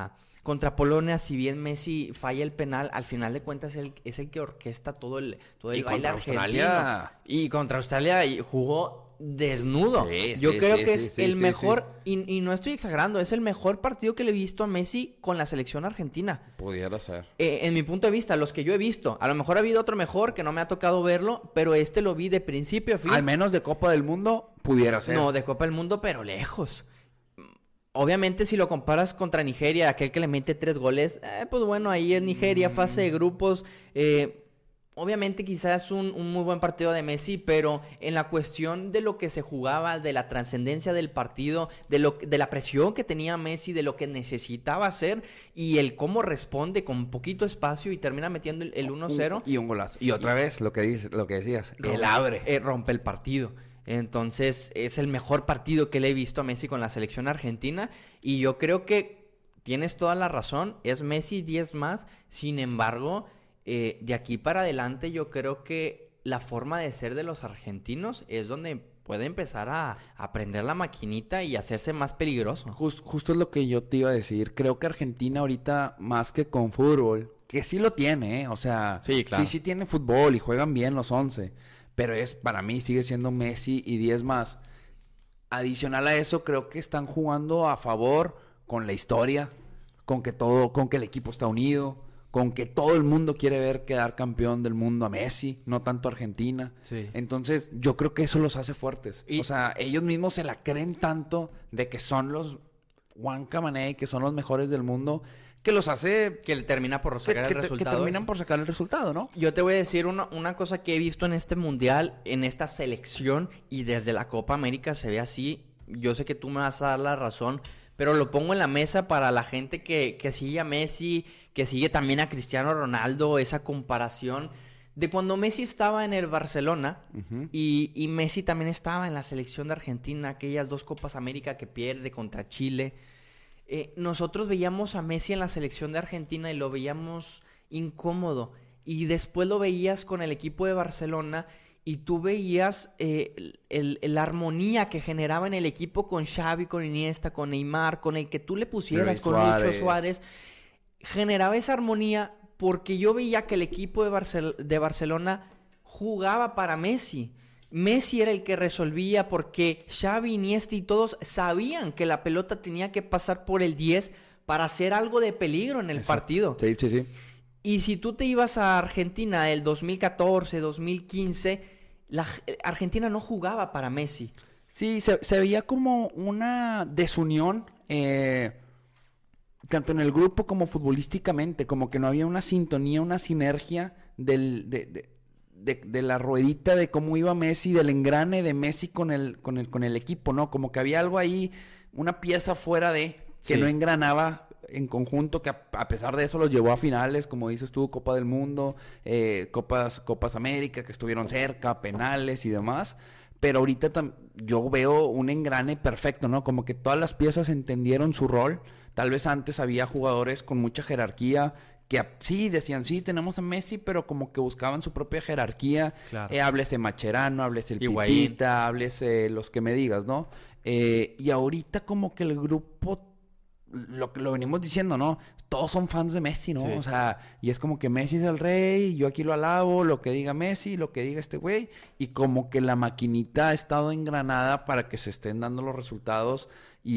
Speaker 4: Contra Polonia, si bien Messi falla el penal, al final de cuentas es el, es el que orquesta todo el, todo el
Speaker 5: Y
Speaker 4: baile
Speaker 5: contra
Speaker 4: argentino.
Speaker 5: Australia.
Speaker 4: Y contra Australia y jugó desnudo.
Speaker 5: Sí,
Speaker 4: Yo
Speaker 5: sí,
Speaker 4: creo
Speaker 5: sí,
Speaker 4: que
Speaker 5: sí,
Speaker 4: es
Speaker 5: sí,
Speaker 4: el
Speaker 5: sí,
Speaker 4: mejor, Y, y no estoy exagerando, es el mejor partido que le he visto a Messi con la selección argentina.
Speaker 5: Pudiera ser.
Speaker 4: Eh, en mi punto de vista, los que yo he visto, a lo mejor ha habido otro mejor que no me ha tocado verlo, pero este lo vi de principio a fin.
Speaker 5: Al menos de Copa del Mundo, pudiera ser.
Speaker 4: No, de Copa del Mundo, pero lejos. Obviamente, si lo comparas contra Nigeria, aquel que le mete tres goles, eh, pues bueno, ahí es Nigeria, fase de grupos. Eh, obviamente, quizás un, un muy buen partido de Messi, pero en la cuestión de lo que se jugaba, de la trascendencia del partido, de, lo, de la presión que tenía Messi, de lo que necesitaba hacer y el cómo responde con poquito espacio y termina metiendo el, el uno cero.
Speaker 5: Y un golazo. Y otra vez, lo que, dices, lo que decías,
Speaker 4: Rompe,
Speaker 5: el abre.
Speaker 4: eh, rompe el partido. Entonces, es el mejor partido que le he visto a Messi con la selección argentina. Y yo creo que tienes toda la razón. Es Messi diez más. Sin embargo, eh, de aquí para adelante yo creo que la forma de ser de los argentinos es donde puede empezar a aprender la maquinita y hacerse más peligroso.
Speaker 5: Just, justo es lo que yo te iba a decir. Creo que Argentina ahorita, más que con fútbol, que sí lo tiene, ¿eh? O sea,
Speaker 4: Sí, claro.
Speaker 5: sí, sí tiene fútbol y juegan bien los once. Pero es, para mí, sigue siendo Messi y diez más. Adicional a eso, creo que están jugando a favor con la historia, con que todo, con que el equipo está unido, con que todo el mundo quiere ver quedar campeón del mundo a Messi, no tanto a Argentina.
Speaker 4: Sí.
Speaker 5: Entonces, yo creo que eso los hace fuertes.
Speaker 4: Y-
Speaker 5: O sea, ellos mismos se la creen tanto de que son los Juan Camané, que son los mejores del mundo, que los hace
Speaker 4: Que le termina por
Speaker 5: que,
Speaker 4: sacar
Speaker 5: que
Speaker 4: el
Speaker 5: te- que
Speaker 4: resultado.
Speaker 5: terminan por sacar el resultado, ¿no?
Speaker 4: Yo te voy a decir una, una cosa que he visto en este mundial, en esta selección y desde la Copa América se ve así. Yo sé que tú me vas a dar la razón, pero lo pongo en la mesa para la gente que, que sigue a Messi, que sigue también a Cristiano Ronaldo, esa comparación de cuando Messi estaba en el Barcelona
Speaker 5: Ujú.
Speaker 4: y, y Messi también estaba en la selección de Argentina, aquellas dos Copas América que pierde contra Chile. Eh, nosotros veíamos a Messi en la selección de Argentina y lo veíamos incómodo. Y después lo veías con el equipo de Barcelona y tú veías eh, el, el- la armonía que generaba en el equipo con Xavi, con Iniesta, con Neymar, con el que tú le pusieras,
Speaker 5: Luis
Speaker 4: con
Speaker 5: Suárez.
Speaker 4: Lucho Suárez. Generaba esa armonía porque yo veía que el equipo de, Barcel- de Barcelona jugaba para Messi. Messi era el que resolvía porque Xavi, Iniesta y todos sabían que la pelota tenía que pasar por el diez para hacer algo de peligro en el
Speaker 5: Exacto.
Speaker 4: partido.
Speaker 5: Sí, sí, sí.
Speaker 4: Y si tú te ibas a Argentina el dos mil catorce, dos mil quince, la Argentina no jugaba para Messi.
Speaker 5: Sí, se, se veía como una desunión, eh, tanto en el grupo como futbolísticamente, como que no había una sintonía, una sinergia del, de, de, de, de la ruedita de cómo iba Messi, del engrane de Messi con el, con el, con el equipo, ¿no? Como que había algo ahí, una pieza fuera de, que
Speaker 4: Sí.
Speaker 5: no engranaba en conjunto, que a, a pesar de eso los llevó a finales, como dices tú, Copa del Mundo, eh, Copas, Copas América, que estuvieron cerca, penales y demás. Pero ahorita tam- yo veo un engrane perfecto, ¿no? Como que todas las piezas entendieron su rol. Tal vez antes había jugadores con mucha jerarquía que a- sí decían, sí, tenemos a Messi, pero como que buscaban su propia jerarquía.
Speaker 4: Claro.
Speaker 5: Eh, háblese Macherano, háblese el
Speaker 4: Higuaín.
Speaker 5: Pipita, háblese los que me digas, ¿no? Eh, y ahorita como que el grupo, lo que lo venimos diciendo, ¿no? Todos son fans de Messi, ¿no?
Speaker 4: Sí.
Speaker 5: O sea, y es como que Messi es el rey, yo aquí lo alabo, lo que diga Messi, lo que diga este güey, y como que la maquinita ha estado engranada para que se estén dando los resultados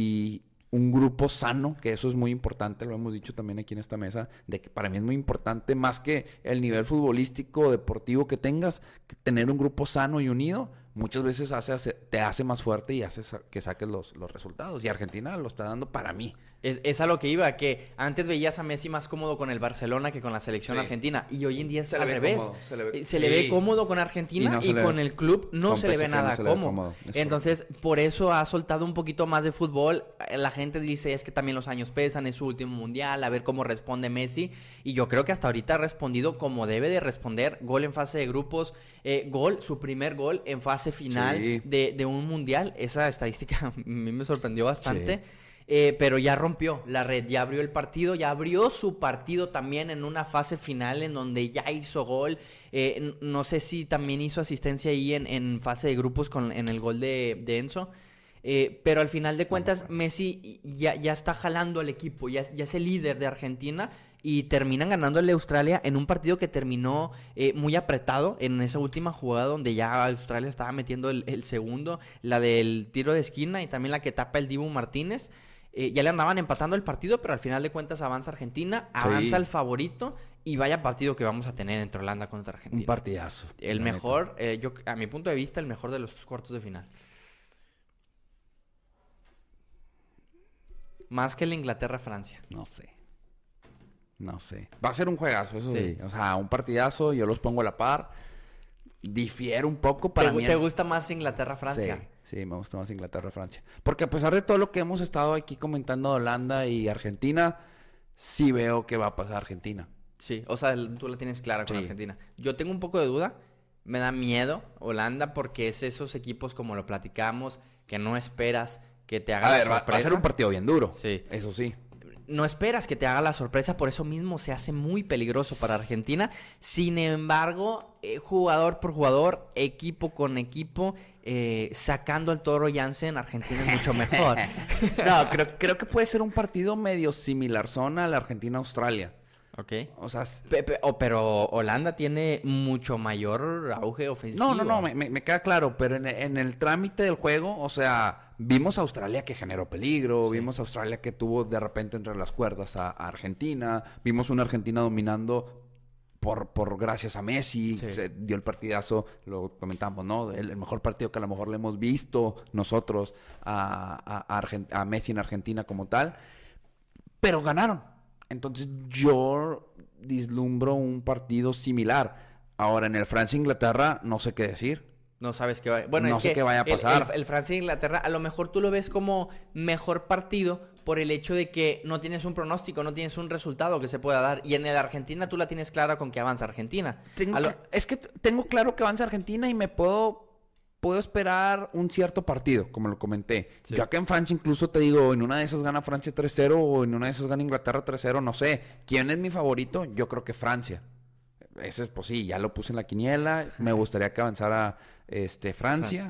Speaker 5: y un grupo sano, que eso es muy importante, lo hemos dicho también aquí en esta mesa, de que para mí es muy importante, más que el nivel futbolístico o deportivo que tengas, que tener un grupo sano y unido, muchas veces hace, hace- te hace más fuerte y hace sa- que saques los, los resultados. Y Argentina lo está dando para mí.
Speaker 4: Es, es a lo que iba, que antes veías a Messi más cómodo con el Barcelona que con la selección
Speaker 5: Sí.
Speaker 4: argentina. Y hoy en día es
Speaker 5: Se le
Speaker 4: al
Speaker 5: ve
Speaker 4: revés.
Speaker 5: cómodo, se le ve-
Speaker 4: Eh, se le
Speaker 5: sí.
Speaker 4: ve cómodo con Argentina
Speaker 5: Y
Speaker 4: y,
Speaker 5: no se le
Speaker 4: con
Speaker 5: ve-
Speaker 4: el club no
Speaker 5: con
Speaker 4: se le ve
Speaker 5: P S G no
Speaker 4: nada
Speaker 5: se le ve
Speaker 4: cómodo.
Speaker 5: cómodo, es
Speaker 4: Entonces, por eso ha soltado un poquito más de fútbol. Eh, La gente dice, es que también los años pesan, es su último mundial, a ver cómo responde Messi. Y yo creo que hasta ahorita ha respondido como debe de responder. Gol en fase de grupos, eh, gol, su primer gol en fase final
Speaker 5: Sí.
Speaker 4: de, de un mundial. Esa estadística a mí me sorprendió bastante. Eh, pero ya rompió la red, ya abrió el partido, ya abrió su partido también en una fase final en donde ya hizo gol. Eh, n- no sé si también hizo asistencia ahí en, en fase de grupos con, en el gol de, de Enzo. Eh, pero al final de cuentas, Messi ya, ya está jalando al equipo, ya, ya es el líder de Argentina y terminan ganándole a Australia en un partido que terminó eh, muy apretado en esa última jugada donde ya Australia estaba metiendo el, el segundo, la del tiro de esquina y también la que tapa el Dibu Martínez. Eh, ya le andaban empatando el partido, pero al final de cuentas avanza Argentina, avanza
Speaker 5: Sí.
Speaker 4: el favorito y vaya partido que vamos a tener entre Holanda contra Argentina.
Speaker 5: Un partidazo.
Speaker 4: El
Speaker 5: la
Speaker 4: mejor, eh, yo a mi punto de vista, el mejor de los cuartos de final. Más que el Inglaterra-Francia.
Speaker 5: neta. No sé. No sé. Va a ser un juegazo, eso
Speaker 4: Sí.
Speaker 5: sí. O sea, un partidazo, yo los pongo a la par. Difiere un poco para
Speaker 4: ¿Te,
Speaker 5: mí.
Speaker 4: te gusta más Inglaterra-Francia?
Speaker 5: Sí, sí, me gusta más Inglaterra-Francia. Porque a pesar de todo lo que hemos estado aquí comentando de Holanda y Argentina, sí veo que va a pasar Argentina.
Speaker 4: Sí, o sea, el- tú la tienes clara con
Speaker 5: Sí.
Speaker 4: Argentina. Yo tengo un poco de duda, me da miedo Holanda porque es esos equipos como lo platicamos, que no esperas que te haga
Speaker 5: A
Speaker 4: la
Speaker 5: ver, va,
Speaker 4: sorpresa.
Speaker 5: va a ser un partido bien duro.
Speaker 4: Sí.
Speaker 5: Eso sí.
Speaker 4: No esperas que te haga la sorpresa, por eso mismo se hace muy peligroso para Argentina. Sin embargo, eh, jugador por jugador, equipo con equipo, eh, sacando al Toro Jansen, Argentina es mucho mejor.
Speaker 5: No, creo, creo que puede ser un partido medio similar zona a la Argentina-Australia.
Speaker 4: Ok.
Speaker 5: O sea, s-
Speaker 4: Pe- pe- oh, pero Holanda tiene mucho mayor auge ofensivo.
Speaker 5: no, no, no, me, me- me queda claro, pero en, en el trámite del juego, o sea, vimos a Australia que generó peligro,
Speaker 4: Sí.
Speaker 5: vimos a Australia que tuvo de repente entre las cuerdas a, a Argentina, vimos una Argentina dominando por, por gracias a Messi,
Speaker 4: Sí.
Speaker 5: se dio el partidazo, lo comentamos, ¿no? El, el mejor partido que a lo mejor le hemos visto nosotros a, a, a Argen- a Messi en Argentina como tal, pero ganaron. Entonces yo vislumbro un partido similar. Ahora en el Francia-Inglaterra no sé qué decir.
Speaker 4: No sabes qué va Bueno,
Speaker 5: No
Speaker 4: es
Speaker 5: sé
Speaker 4: que
Speaker 5: qué vaya a
Speaker 4: el-
Speaker 5: pasar.
Speaker 4: El, el Francia-Inglaterra, a lo mejor tú lo ves como mejor partido por el hecho de que no tienes un pronóstico, no tienes un resultado que se pueda dar. Y en el Argentina tú la tienes clara con que avanza Argentina.
Speaker 5: Tengo
Speaker 4: A lo-
Speaker 5: que- es que t- tengo claro que avanza Argentina y me puedo puedo esperar un cierto partido, como lo comenté.
Speaker 4: Sí.
Speaker 5: Yo acá en Francia incluso te digo, en una de esas gana Francia tres cero o en una de esas gana Inglaterra tres cero, no sé. ¿Quién es mi favorito? Yo creo que Francia. Ese es, pues sí, ya lo puse en la quiniela. Me gustaría que avanzara este, Francia.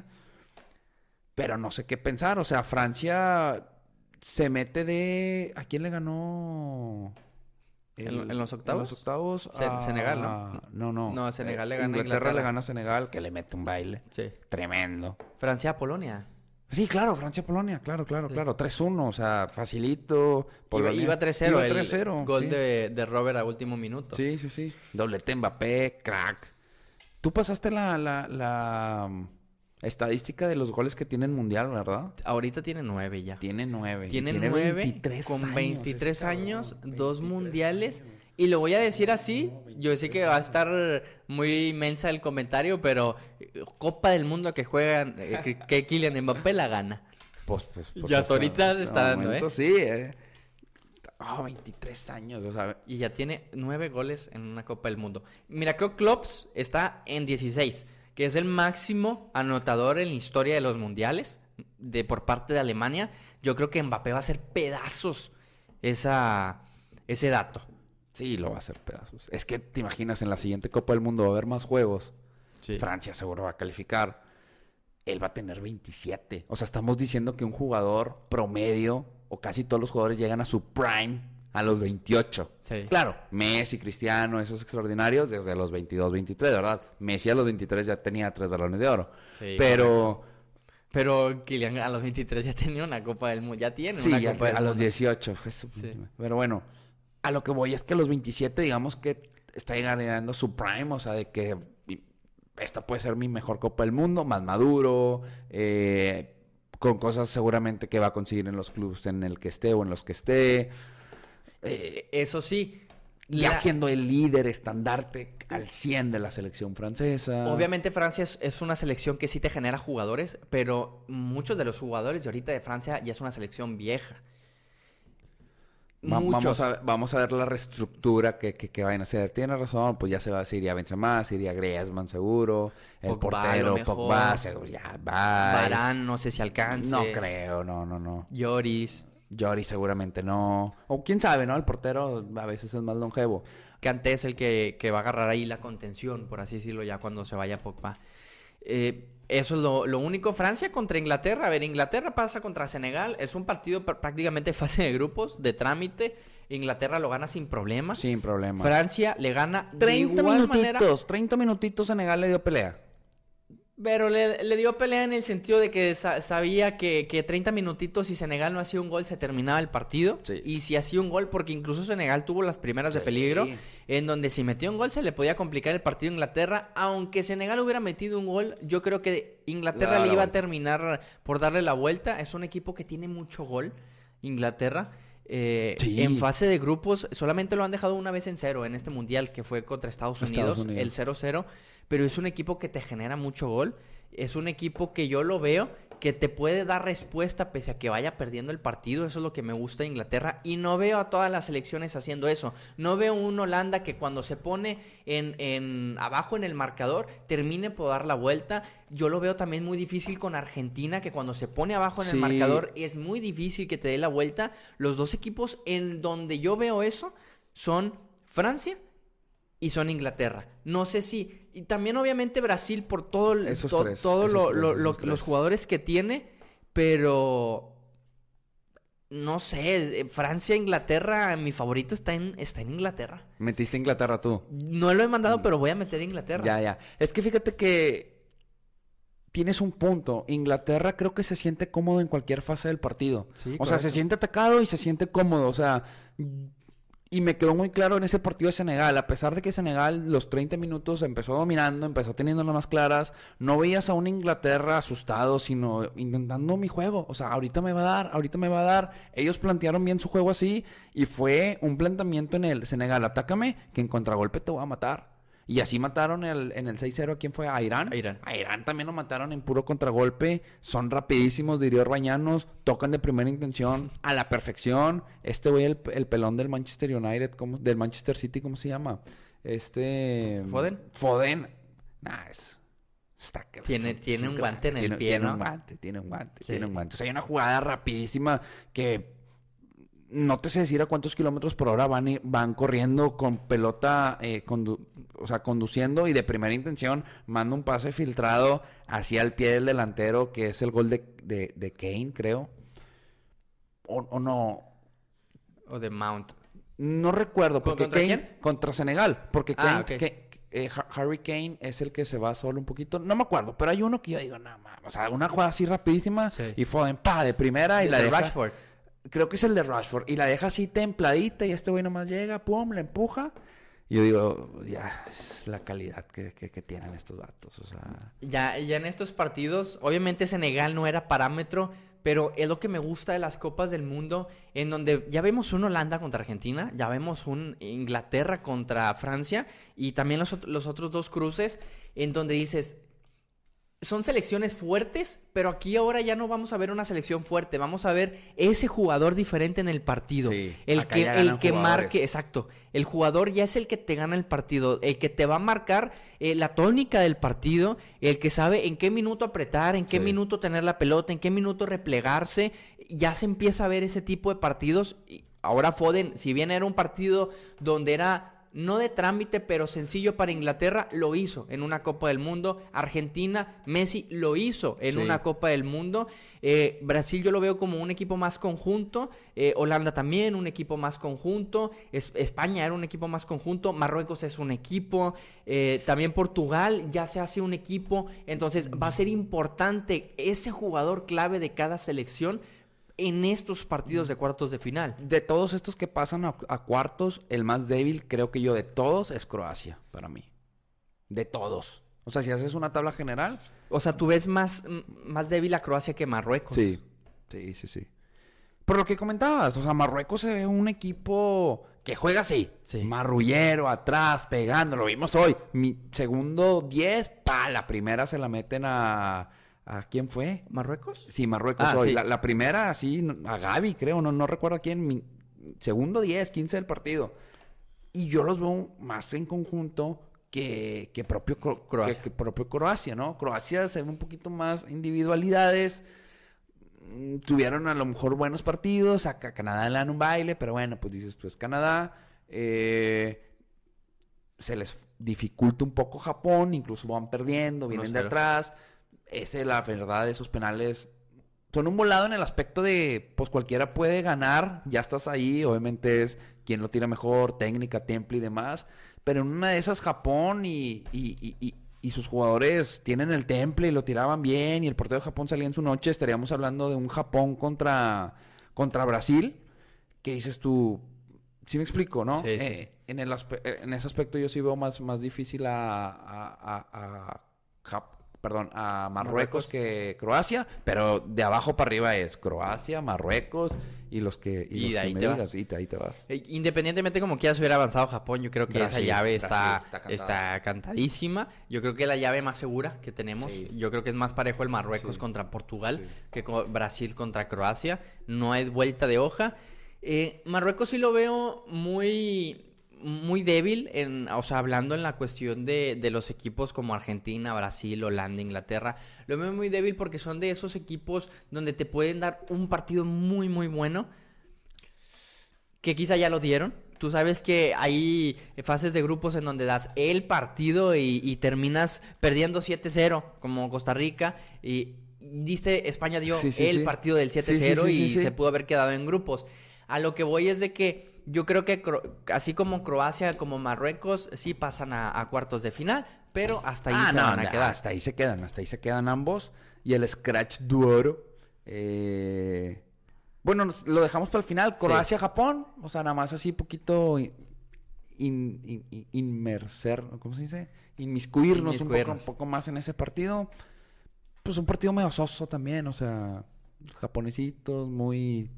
Speaker 5: Pero no sé qué pensar. O sea, Francia se mete de... ¿A quién le ganó?
Speaker 4: ¿En- en los octavos?
Speaker 5: En los octavos.
Speaker 4: Se-
Speaker 5: a-
Speaker 4: Senegal, ¿no?
Speaker 5: No, no.
Speaker 4: No, Senegal le gana a
Speaker 5: Inglaterra
Speaker 4: Inglaterra.
Speaker 5: le gana a Senegal, que le mete un baile.
Speaker 4: Sí.
Speaker 5: Tremendo.
Speaker 4: Francia-Polonia.
Speaker 5: Sí, claro, Francia-Polonia, claro, claro,
Speaker 4: Sí.
Speaker 5: claro. tres uno, o sea, facilito.
Speaker 4: Iba,
Speaker 5: Polonia.
Speaker 4: iba tres cero.
Speaker 5: Iba
Speaker 4: el
Speaker 5: tres cero,
Speaker 4: gol
Speaker 5: sí.
Speaker 4: de, de Robert a último minuto.
Speaker 5: Sí, sí, sí. Doblete Mbappé, crack. Tú pasaste la, la, la um, estadística de los goles que tiene en Mundial, ¿verdad?
Speaker 4: Ahorita tiene nueve ya.
Speaker 5: Tiene nueve.
Speaker 4: Tiene,
Speaker 5: Tiene
Speaker 4: nueve
Speaker 5: veintitrés
Speaker 4: con
Speaker 5: años,
Speaker 4: veintitrés
Speaker 5: ese cabrón.
Speaker 4: años, dos mundiales. Y lo voy a decir así, yo sé que va a estar muy inmensa el comentario, pero eh, Copa del Mundo que juegan, eh, que, que Kylian Mbappé la gana.
Speaker 5: Pues, pues, pues,
Speaker 4: Y hasta ahorita se está dando,
Speaker 5: momento,
Speaker 4: ¿eh?
Speaker 5: Sí, eh. Oh, veintitrés años, o sea.
Speaker 4: Y ya tiene nueve goles en una Copa del Mundo. Mira, creo que Klopp está en dieciséis, que es el máximo anotador en la historia de los mundiales de, por parte de Alemania. Yo creo que Mbappé va a hacer pedazos esa, ese dato.
Speaker 5: Sí, lo va a hacer pedazos. Es que te imaginas, en la siguiente Copa del Mundo va a haber más juegos.
Speaker 4: Sí.
Speaker 5: Francia seguro va a calificar. Él va a tener veintisiete. O sea, estamos diciendo que un jugador promedio, o casi todos los jugadores llegan a su prime a los veintiocho.
Speaker 4: Sí.
Speaker 5: Claro, Messi, Cristiano, esos extraordinarios desde los veintidós, veintitrés, ¿verdad? Messi a los veintitrés ya tenía tres balones de oro.
Speaker 4: Sí,
Speaker 5: Pero...
Speaker 4: Pero Kylian a los veintitrés ya tenía una Copa del Mundo. Ya tiene
Speaker 5: Sí,
Speaker 4: una
Speaker 5: ya
Speaker 4: Copa
Speaker 5: que
Speaker 4: del
Speaker 5: a los
Speaker 4: Mundo.
Speaker 5: dieciocho. Jesús.
Speaker 4: Sí.
Speaker 5: Pero bueno, a lo que voy es que a los veintisiete, digamos que está llegando su prime, o sea, de que esta puede ser mi mejor Copa del Mundo, más maduro, eh, con cosas seguramente que va a conseguir en los clubes en el que esté o en los que esté.
Speaker 4: Eh, eso sí.
Speaker 5: Ya
Speaker 4: la-
Speaker 5: siendo el líder estandarte al cien de la selección francesa.
Speaker 4: Obviamente Francia es, es una selección que sí te genera jugadores, pero muchos de los jugadores de ahorita de Francia ya es una selección vieja.
Speaker 5: Va-
Speaker 4: Muchos.
Speaker 5: Vamos a, vamos a ver la reestructura que, que, que vayan a hacer. Tiene razón, pues ya se va, se iría Benzema, se iría Griezmann seguro, el
Speaker 4: Pogba, a
Speaker 5: portero,
Speaker 4: lo mejor.
Speaker 5: Pogba, seguro, ya, bye.
Speaker 4: Varane, no sé si alcance.
Speaker 5: No creo, no, no, no.
Speaker 4: Lloris.
Speaker 5: Llori seguramente no. O quién sabe, ¿no? El portero a veces es más longevo.
Speaker 4: Kanté es el que, que va a agarrar ahí la contención, por así decirlo, ya cuando se vaya Pogba. Eh, eso es lo, lo único. Francia contra Inglaterra. A ver, Inglaterra pasa contra Senegal. Es un partido pr- prácticamente fase de grupos, de trámite. Inglaterra lo gana sin problema.
Speaker 5: Sin problema.
Speaker 4: Francia le gana de
Speaker 5: treinta
Speaker 4: igual
Speaker 5: minutitos,
Speaker 4: manera.
Speaker 5: treinta minutitos Senegal le dio pelea.
Speaker 4: Pero le, le dio pelea en el sentido de que sa- sabía que, que treinta minutitos, si Senegal no hacía un gol, se terminaba el partido.
Speaker 5: Sí.
Speaker 4: Y si hacía un gol, porque incluso Senegal tuvo las primeras de
Speaker 5: Sí.
Speaker 4: peligro, en donde si metía un gol se le podía complicar el partido a Inglaterra. Aunque Senegal hubiera metido un gol, yo creo que Inglaterra
Speaker 5: Le da
Speaker 4: le
Speaker 5: la
Speaker 4: iba a
Speaker 5: vuelta.
Speaker 4: terminar por darle la vuelta. Es un equipo que tiene mucho gol, Inglaterra. Eh,
Speaker 5: Sí.
Speaker 4: En fase de grupos solamente lo han dejado una vez en cero en este mundial, que fue contra Estados Unidos,
Speaker 5: Estados Unidos.
Speaker 4: el cero cero, pero es un equipo que te genera mucho gol, es un equipo que yo lo veo que te puede dar respuesta pese a que vaya perdiendo el partido. Eso es lo que me gusta de Inglaterra, y no veo a todas las selecciones haciendo eso. No veo un Holanda que cuando se pone en, en abajo en el marcador termine por dar la vuelta. Yo lo veo también muy difícil con Argentina, que cuando se pone abajo en
Speaker 5: Sí.
Speaker 4: el marcador es muy difícil que te dé la vuelta. Los dos equipos en donde yo veo eso son Francia y son Inglaterra. No sé si... Y también obviamente Brasil por todo el-
Speaker 5: Esos
Speaker 4: to-
Speaker 5: tres,
Speaker 4: todo
Speaker 5: esos
Speaker 4: lo-
Speaker 5: tres,
Speaker 4: lo-
Speaker 5: esos
Speaker 4: lo-
Speaker 5: tres.
Speaker 4: los jugadores que tiene, pero... No sé, eh, Francia, Inglaterra, mi favorito está en, está en Inglaterra.
Speaker 5: Metiste a Inglaterra tú.
Speaker 4: No lo he mandado, pero voy a meter a Inglaterra.
Speaker 5: Ya, ya. Es que fíjate que tienes un punto. Inglaterra creo que se siente cómodo en cualquier fase del partido.
Speaker 4: Sí,
Speaker 5: o sea, se
Speaker 4: correcto.
Speaker 5: siente atacado y se siente cómodo. O sea, y me quedó muy claro en ese partido de Senegal. A pesar de que Senegal los treinta minutos empezó dominando, empezó teniendo las más claras, no veías a una Inglaterra asustado, sino intentando mi juego. O sea, ahorita me va a dar, ahorita me va a dar. Ellos plantearon bien su juego así y fue un planteamiento en el Senegal. Atácame, que en contragolpe te voy a matar. Y así mataron el, en el seis cero. ¿A quién fue? ¿A Irán?
Speaker 4: A Irán.
Speaker 5: A Irán también lo mataron en puro contragolpe. Son rapidísimos, diría Orbañanos. Tocan de primera intención a la perfección. Este güey, el, el pelón del Manchester United, ¿cómo? Del Manchester City, ¿cómo se llama? Este...
Speaker 4: ¿Foden?
Speaker 5: Foden. Nah, es... Está,
Speaker 4: Tiene-
Speaker 5: es
Speaker 4: tiene
Speaker 5: es
Speaker 4: un guante en el
Speaker 5: tiene,
Speaker 4: pie,
Speaker 5: Tiene
Speaker 4: ¿no?
Speaker 5: un guante, tiene un guante,
Speaker 4: Sí.
Speaker 5: tiene un guante. O sea, hay una jugada rapidísima que... No te sé decir a cuántos kilómetros por hora van, i- van corriendo con pelota, eh, condu- o sea, conduciendo, y de primera intención manda un pase filtrado hacia el pie del delantero, que es el gol de, de, de Kane, creo. O, o no,
Speaker 4: O de Mount.
Speaker 5: no recuerdo.
Speaker 4: ¿Con-
Speaker 5: Porque
Speaker 4: contra
Speaker 5: Kane,
Speaker 4: quién?
Speaker 5: Contra Senegal. Porque
Speaker 4: Ah,
Speaker 5: Kane,
Speaker 4: ok.
Speaker 5: que- eh, Ha- Harry Kane es el que se va solo un poquito. No me acuerdo, pero hay uno que yo digo, no mames. O sea, una jugada así rapidísima
Speaker 4: Sí.
Speaker 5: y Foden, pa, de primera y
Speaker 4: El
Speaker 5: la
Speaker 4: de
Speaker 5: deja.
Speaker 4: Rashford.
Speaker 5: Creo que es el de Rashford. Y la deja así templadita y este güey nomás llega, pum, la empuja. Y yo digo, ya, es la calidad que, que, que tienen estos vatos. O sea,
Speaker 4: Ya, ya en estos partidos, obviamente Senegal no era parámetro, pero es lo que me gusta de las Copas del Mundo, en donde ya vemos un Holanda contra Argentina, ya vemos un Inglaterra contra Francia, y también los, ot- los otros dos cruces, en donde dices, son selecciones fuertes, pero aquí ahora ya no vamos a ver una selección fuerte, vamos a ver ese jugador diferente en el partido.
Speaker 5: Sí,
Speaker 4: el
Speaker 5: acá
Speaker 4: que,
Speaker 5: ya
Speaker 4: el
Speaker 5: ganan
Speaker 4: que
Speaker 5: jugadores.
Speaker 4: marque, exacto. El jugador ya es el que te gana el partido, el que te va a marcar eh, la tónica del partido, el que sabe en qué minuto apretar, en qué
Speaker 5: Sí.
Speaker 4: minuto tener la pelota, en qué minuto replegarse. Ya se empieza a ver ese tipo de partidos. Y ahora Foden, si bien era un partido donde era no de trámite, pero sencillo para Inglaterra, lo hizo en una Copa del Mundo. Argentina, Messi lo hizo en
Speaker 5: Sí.
Speaker 4: una Copa del Mundo. Eh, Brasil yo lo veo como un equipo más conjunto. Eh, Holanda también, un equipo más conjunto. Es- España era un equipo más conjunto. Marruecos es un equipo. Eh, también Portugal ya se hace un equipo. Entonces va a ser importante ese jugador clave de cada selección en estos partidos de cuartos de final.
Speaker 5: de todos estos que pasan a, a cuartos, el más débil, creo que yo, de todos, es Croacia, para mí. De todos. O sea, si haces una tabla general.
Speaker 4: O sea, tú ves más, m- más débil a Croacia que Marruecos.
Speaker 5: Sí, sí, sí, sí. Por lo que comentabas, o sea, Marruecos se ve un equipo que juega así.
Speaker 4: Sí.
Speaker 5: Marrullero, atrás, pegando. Lo vimos hoy. Mi segundo diez, pa, la primera se la meten a... ¿A quién fue?
Speaker 4: ¿Marruecos?
Speaker 5: Sí, Marruecos
Speaker 4: Ah,
Speaker 5: hoy.
Speaker 4: sí.
Speaker 5: La, la primera, así, a Gaby, creo. No, no recuerdo a quién. Mi segundo diez, quince del partido. Y yo los veo más en conjunto que, que, propio, Cro-
Speaker 4: Croacia.
Speaker 5: que- que propio Croacia, ¿no? Croacia se ve un poquito más individualidades. Mm, Tuvieron a lo mejor buenos partidos. Acá Canadá le dan un baile, pero bueno, pues dices, pues Canadá. Eh, se les dificulta un poco Japón, incluso van perdiendo, vienen de atrás. Ese, la verdad, esos penales son un volado en el aspecto de, pues cualquiera puede ganar, ya estás ahí, obviamente es quien lo tira mejor, técnica, temple y demás, pero en una de esas Japón y, y, y, y, y sus jugadores tienen el temple y lo tiraban bien y el portero de Japón salía en su noche, estaríamos hablando de un Japón contra, contra Brasil, que dices tú, ¿sí me explico, no?
Speaker 4: Sí, sí,
Speaker 5: eh,
Speaker 4: sí.
Speaker 5: En, el aspe- en ese aspecto yo sí veo más, más difícil a, a, a, a Jap- perdón, a Marruecos,
Speaker 4: Marruecos
Speaker 5: que Croacia, pero de abajo para arriba es Croacia, Marruecos y los que, y
Speaker 4: Y
Speaker 5: los
Speaker 4: de
Speaker 5: que
Speaker 4: ahí
Speaker 5: me
Speaker 4: te
Speaker 5: digas,
Speaker 4: vas.
Speaker 5: y de ahí te vas.
Speaker 4: Eh, Independientemente como quieras hubiera avanzado Japón, yo creo que
Speaker 5: Brasil,
Speaker 4: esa llave
Speaker 5: Brasil,
Speaker 4: está,
Speaker 5: está cantada.
Speaker 4: está cantadísima. Yo creo que es la llave más segura que tenemos.
Speaker 5: Sí.
Speaker 4: Yo creo que es más parejo el Marruecos
Speaker 5: Sí.
Speaker 4: contra Portugal
Speaker 5: Sí.
Speaker 4: que co- Brasil contra Croacia. No hay vuelta de hoja. Eh, Marruecos sí lo veo muy, muy débil, en, o sea, hablando en la cuestión de, de los equipos como Argentina, Brasil, Holanda, Inglaterra. Lo veo muy débil porque son de esos equipos donde te pueden dar un partido muy, muy bueno, que quizá ya lo dieron. Tú sabes que hay fases de grupos en donde das el partido y, y terminas perdiendo siete cero, como Costa Rica, y diste, España dio
Speaker 5: Sí, sí,
Speaker 4: el
Speaker 5: sí.
Speaker 4: partido del siete
Speaker 5: Sí, sí,
Speaker 4: cero
Speaker 5: sí, sí,
Speaker 4: y
Speaker 5: sí.
Speaker 4: se pudo haber quedado en grupos. A lo que voy es de que yo creo que Cro- así como Croacia, como Marruecos, sí pasan a, a cuartos de final, pero hasta ahí
Speaker 5: Ah,
Speaker 4: se
Speaker 5: no,
Speaker 4: van a
Speaker 5: no,
Speaker 4: quedar.
Speaker 5: hasta ahí se quedan, hasta ahí se quedan ambos. Y el Scratch Duoro, eh... bueno, nos- lo dejamos para el final. Croacia-Japón, o sea, nada más así poquito in, in- in- inmerser, ¿cómo se dice? Inmiscuirnos, Un, poco,
Speaker 4: Inmiscuirnos.
Speaker 5: un poco más en ese partido. Pues un partido medio soso también, o sea, japonesitos muy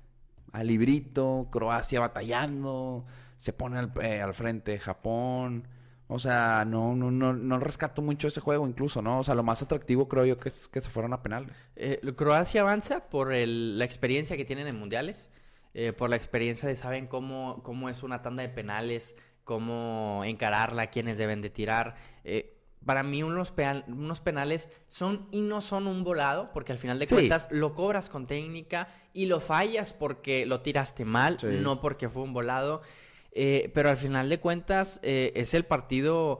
Speaker 5: al librito, Croacia batallando, se pone al, eh, al frente Japón. O sea, no, no, no, no rescato mucho ese juego incluso, ¿no? O sea, lo más atractivo creo yo que es que se fueron a penales.
Speaker 4: Eh, Croacia avanza por el- la experiencia que tienen en mundiales, eh, por la experiencia de saben cómo, cómo es una tanda de penales, cómo encararla, quiénes deben de tirar. Eh, para mí unos, peal- unos penales son y no son un volado, porque al final de
Speaker 5: Sí.
Speaker 4: cuentas lo cobras con técnica y lo fallas porque lo tiraste mal,
Speaker 5: Sí.
Speaker 4: no porque fue un volado. Eh, pero al final de cuentas eh, es el partido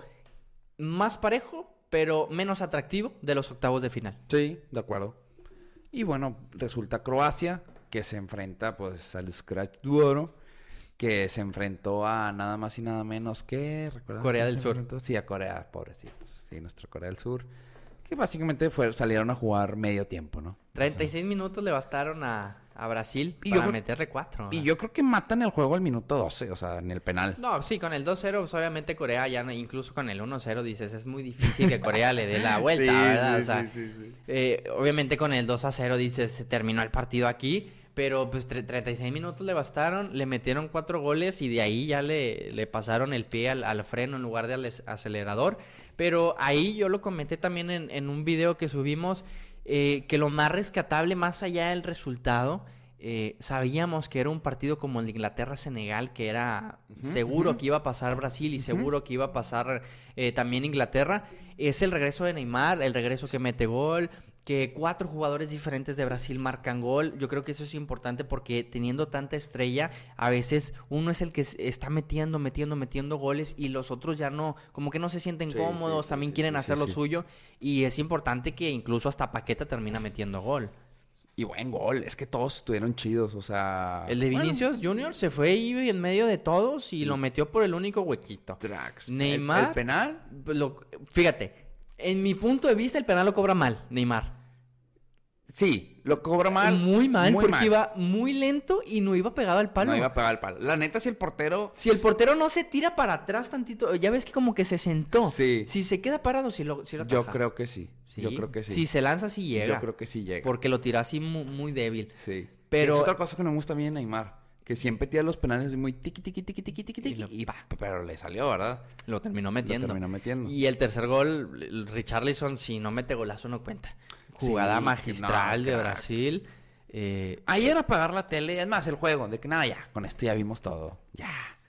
Speaker 4: más parejo, pero menos atractivo de los octavos de final.
Speaker 5: Sí, de acuerdo. Y bueno, resulta Croacia, que se enfrenta pues al Scratch Duoro, que se enfrentó a nada más y nada menos que... ¿recuerdan
Speaker 4: Corea
Speaker 5: quién
Speaker 4: del
Speaker 5: se
Speaker 4: Sur.
Speaker 5: enfrentó? Sí, a Corea, pobrecitos. Sí, nuestra Corea del Sur. Que básicamente fue, salieron a jugar medio tiempo, ¿no?
Speaker 4: treinta y seis minutos le bastaron a, a Brasil
Speaker 5: Y yo
Speaker 4: para
Speaker 5: creo-
Speaker 4: meterle cuatro.
Speaker 5: Y yo creo que matan el juego al minuto doce, o sea, en el penal.
Speaker 4: No, sí, con el dos cero, pues obviamente Corea ya, no- incluso con el uno cero dices, es muy difícil que Corea le dé la vuelta,
Speaker 5: Sí,
Speaker 4: ¿verdad?
Speaker 5: sí,
Speaker 4: o sea,
Speaker 5: sí, sí, sí.
Speaker 4: eh, obviamente con el dos a cero dices, se terminó el partido aquí, pero pues tre- treinta y seis minutos le bastaron, le metieron cuatro goles y de ahí ya le, le pasaron el pie al, al freno en lugar de al es- acelerador. Pero ahí yo lo comenté también en, en un video que subimos, eh, que lo más rescatable, más allá del resultado, eh, sabíamos que era un partido como el de Inglaterra-Senegal, que era seguro que iba a pasar Brasil y seguro que iba a pasar eh, también Inglaterra. Es el regreso de Neymar, el regreso que mete gol, que cuatro jugadores diferentes de Brasil marcan gol. Yo creo que eso es importante porque teniendo tanta estrella, a veces uno es el que s- está metiendo, metiendo, metiendo goles y los otros ya no, como que no se sienten
Speaker 5: Sí,
Speaker 4: cómodos,
Speaker 5: sí, sí,
Speaker 4: también
Speaker 5: sí,
Speaker 4: quieren
Speaker 5: sí,
Speaker 4: hacer
Speaker 5: sí,
Speaker 4: lo
Speaker 5: sí.
Speaker 4: suyo y es importante que incluso hasta Paqueta termina metiendo gol.
Speaker 5: Y buen gol, es que todos estuvieron chidos, o sea...
Speaker 4: El de
Speaker 5: bueno,
Speaker 4: Vinicius Junior se fue ahí en medio de todos y lo metió por el único huequito.
Speaker 5: Drax.
Speaker 4: Neymar-
Speaker 5: ¿El, el penal?
Speaker 4: Lo- fíjate, en mi punto de vista el penal lo cobra mal, Neymar.
Speaker 5: Sí, lo cobra mal.
Speaker 4: Muy mal,
Speaker 5: muy
Speaker 4: porque
Speaker 5: mal.
Speaker 4: iba muy lento y no iba pegado al palo.
Speaker 5: No iba a pegar el palo. La neta, si el portero...
Speaker 4: Si el portero no se tira para atrás tantito, ya ves que como que se sentó.
Speaker 5: Sí.
Speaker 4: Si se queda parado, sí lo, sí lo
Speaker 5: Yo
Speaker 4: ataja.
Speaker 5: creo que sí.
Speaker 4: Sí.
Speaker 5: Yo creo que sí.
Speaker 4: Si se lanza, sí llega.
Speaker 5: Yo creo que sí llega.
Speaker 4: Porque lo tiró así muy, muy débil.
Speaker 5: Sí.
Speaker 4: Pero-
Speaker 5: Es otra cosa que no me gusta bien Neymar. Que siempre tira los penales muy tiqui, tiqui, tiqui, tiqui, tiqui,
Speaker 4: Y lo-
Speaker 5: tiqui. Y pa, pero le salió, ¿verdad?
Speaker 4: Lo terminó metiendo.
Speaker 5: terminó metiendo.
Speaker 4: Y el tercer gol, el Richarlison, si no mete golazo, no cuenta. Jugada
Speaker 5: Sí,
Speaker 4: magistral
Speaker 5: no,
Speaker 4: de
Speaker 5: crack.
Speaker 4: Brasil. Eh,
Speaker 5: Ayer apagar la tele, es más, el juego, de que nada, ya, con esto ya vimos todo. Ya.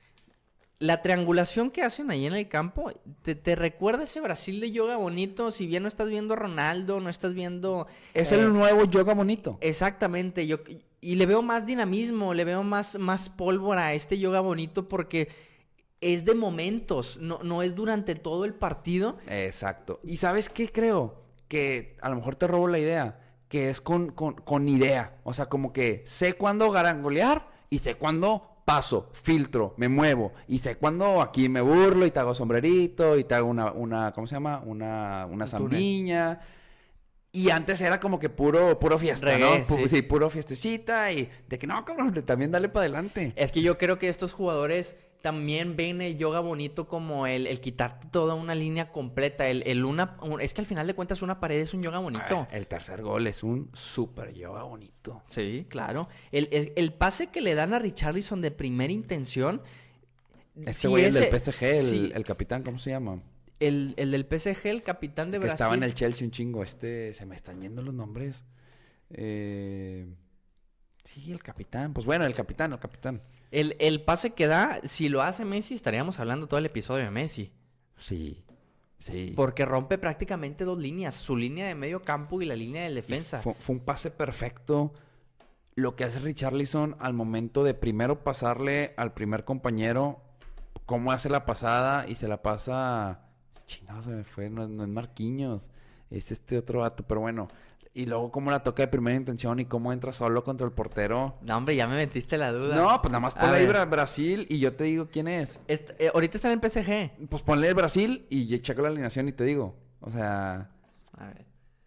Speaker 4: La triangulación que hacen ahí en el campo, ¿te, te recuerda ese Brasil de yoga bonito? Si bien no estás viendo a Ronaldo, no estás viendo...
Speaker 5: Es
Speaker 4: eh,
Speaker 5: el nuevo yoga bonito.
Speaker 4: Exactamente, yo y le veo más dinamismo, le veo más, más pólvora a este yoga bonito porque es de momentos, no, no es durante todo el partido.
Speaker 5: Exacto. ¿Y sabes qué creo? Que a lo mejor te robo la idea, que es con, con, con idea. O sea, como que sé cuándo garangolear y sé cuándo paso, filtro, me muevo. Y sé cuándo aquí me burlo y te hago sombrerito y te hago una, una ¿cómo se llama? Una, una zambiña. Y antes era como que puro, puro fiesta,
Speaker 4: Reggae,
Speaker 5: ¿no? Pu-
Speaker 4: sí.
Speaker 5: sí, puro fiestecita y de que no, cabrón, también dale para adelante.
Speaker 4: Es que yo creo que estos jugadores también ven el yoga bonito como el, el quitarte toda una línea completa. El, el una, un- es que al final de cuentas una pared es un yoga bonito.
Speaker 5: Ah, el tercer gol es un súper yoga bonito.
Speaker 4: Sí, claro. El, el, el pase que le dan a Richarlison de primera intención.
Speaker 5: Este
Speaker 4: sí,
Speaker 5: güey, el
Speaker 4: ese-
Speaker 5: del P S G, el,
Speaker 4: sí,
Speaker 5: el capitán, ¿cómo se llama?
Speaker 4: el, el del P S G, el capitán de
Speaker 5: Que
Speaker 4: Brasil.
Speaker 5: estaba en el Chelsea un chingo. Este, se me están yendo los nombres. Eh... Sí, el capitán. Pues bueno, el capitán, el capitán.
Speaker 4: El, el pase que da, si lo hace Messi, estaríamos hablando todo el episodio de Messi.
Speaker 5: Sí, sí.
Speaker 4: Porque rompe prácticamente dos líneas. Su línea de medio campo y la línea de
Speaker 5: Y
Speaker 4: defensa.
Speaker 5: Fue, fue un pase perfecto. Lo que hace Richarlison al momento de primero pasarle al primer compañero, cómo hace la pasada y se la pasa... Chingado, se me fue, no, no es Marquinhos, es este otro vato, pero bueno. Y luego cómo la toca de primera intención y cómo entra solo contra el portero.
Speaker 4: No, hombre, ya me metiste la duda.
Speaker 5: No, pues nada más
Speaker 4: A
Speaker 5: ponle ahí
Speaker 4: ver.
Speaker 5: Bra- Brasil y yo te digo quién es.
Speaker 4: Est- eh, ahorita está en el P S G.
Speaker 5: Pues ponle el Brasil y checo la alineación y te digo. O sea...
Speaker 4: A ver.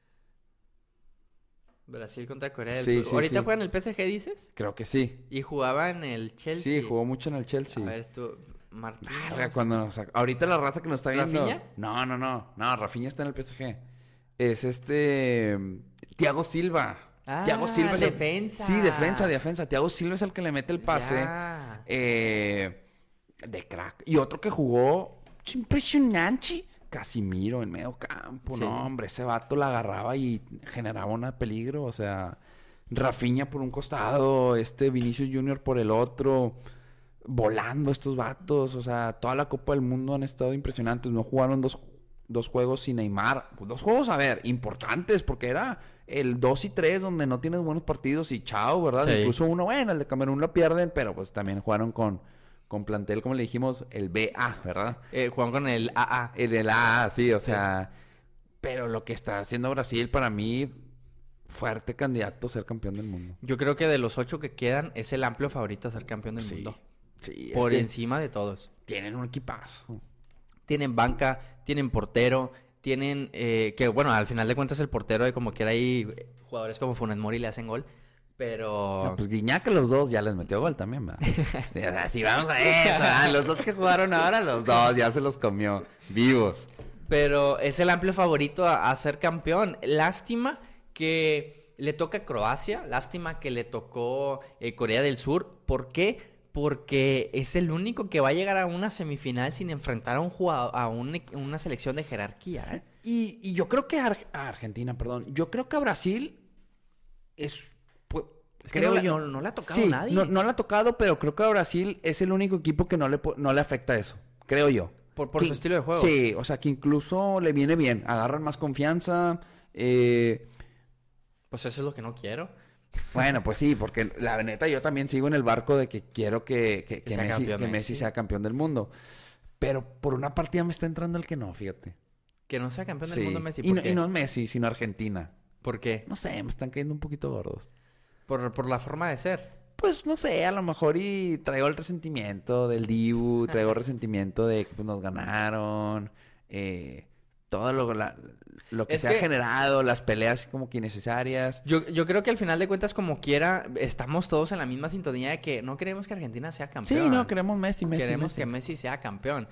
Speaker 4: Brasil contra Corea del
Speaker 5: Sí,
Speaker 4: Sur.
Speaker 5: sí,
Speaker 4: ¿Ahorita
Speaker 5: sí.
Speaker 4: juega en el P S G, dices?
Speaker 5: Creo que sí.
Speaker 4: Y jugaba en el Chelsea.
Speaker 5: Sí, jugó mucho en el Chelsea.
Speaker 4: A ver, tú, Marquinhos.
Speaker 5: Verga, cuando nos sac- ahorita la raza que nos está viendo.
Speaker 4: ¿Rafinha?
Speaker 5: No, no, no. No, Rafinha está en el P S G. Es este. mm, Thiago Silva.
Speaker 4: Ah,
Speaker 5: Thiago Silva es el-
Speaker 4: defensa.
Speaker 5: Sí, defensa, defensa. Thiago Silva es el que le mete el pase.
Speaker 4: Ya.
Speaker 5: Eh, de crack. Y otro que jugó. Impresionante. Casimiro en medio campo.
Speaker 4: Sí.
Speaker 5: No, hombre, ese vato la agarraba y generaba un peligro. O sea, Rafinha por un costado, este Vinicius Junior por el otro. Volando estos vatos. O sea, toda la Copa del Mundo han estado impresionantes. No jugaron dos, dos juegos sin Neymar. Pues dos juegos, a ver, importantes, porque era el dos y tres donde no tienes buenos partidos y chao, ¿verdad?
Speaker 4: Sí.
Speaker 5: Incluso uno, bueno, el de Camerún lo pierden, pero pues también jugaron con, con plantel, como le dijimos, el B A, ¿verdad?
Speaker 4: Eh, jugaron con el A A.
Speaker 5: El del A, sí, o sea. Pero lo que está haciendo Brasil, para mí, fuerte candidato a ser campeón del mundo.
Speaker 4: Yo creo que de los ocho que quedan es el amplio favorito a ser campeón del
Speaker 5: Sí.
Speaker 4: mundo.
Speaker 5: Sí,
Speaker 4: Por
Speaker 5: es que
Speaker 4: encima de todos.
Speaker 5: tienen un equipazo.
Speaker 4: Tienen banca, tienen portero, tienen... eh, que bueno, al final de cuentas el portero, de como quiera hay jugadores como Funes Mori le hacen gol. Pero...
Speaker 5: No, pues Guiñac a los dos ya les metió gol también, ¿verdad? Sí, o sea, sí, vamos a eso, ¿verdad? Los dos que jugaron ahora, los dos ya se los comió vivos.
Speaker 4: Pero es el amplio favorito a, a ser campeón. Lástima que le toca a Croacia. Lástima que le tocó eh, Corea del Sur. ¿Por qué? Porque es el único que va a llegar a una semifinal sin enfrentar a un jugador, a un- una selección de jerarquía, ¿eh?
Speaker 5: Y, y yo creo que a, Ar- a Argentina, perdón, yo creo que a Brasil es... pues,
Speaker 4: Es que
Speaker 5: creo
Speaker 4: no, le-
Speaker 5: yo-
Speaker 4: no- no le ha tocado
Speaker 5: sí,
Speaker 4: a nadie.
Speaker 5: No, no le ha tocado, pero creo que a Brasil es el único equipo que no le, po- no le afecta eso, creo yo.
Speaker 4: Por, por
Speaker 5: Que-
Speaker 4: su estilo de juego.
Speaker 5: Sí, o sea, que incluso le viene bien, agarran más confianza. eh,
Speaker 4: Pues eso es lo que no quiero.
Speaker 5: Bueno, pues sí, porque la neta yo también sigo en el barco de que quiero que, que,
Speaker 4: Que
Speaker 5: que
Speaker 4: sea
Speaker 5: Messi,
Speaker 4: campeón
Speaker 5: que Messi
Speaker 4: Messi.
Speaker 5: sea campeón del mundo. Pero por una partida me está entrando el que no, fíjate.
Speaker 4: Que no sea campeón del
Speaker 5: Sí.
Speaker 4: mundo Messi.
Speaker 5: Y
Speaker 4: ¿Por
Speaker 5: no,
Speaker 4: qué?
Speaker 5: y no Messi, sino Argentina.
Speaker 4: ¿Por qué?
Speaker 5: No sé, me están cayendo un poquito gordos.
Speaker 4: Por, por la forma de ser.
Speaker 5: Pues no sé, a lo mejor y traigo el resentimiento del Dibu, traigo resentimiento de que pues, nos ganaron, eh, todo lo, la- lo que
Speaker 4: Es
Speaker 5: se
Speaker 4: que-
Speaker 5: ha generado, las peleas como que innecesarias.
Speaker 4: Yo, yo creo que al final de cuentas, como quiera, estamos todos en la misma sintonía de que no queremos que Argentina sea campeón.
Speaker 5: Sí, no, queremos Messi, Messi,
Speaker 4: Queremos
Speaker 5: Messi.
Speaker 4: que Messi sea campeón.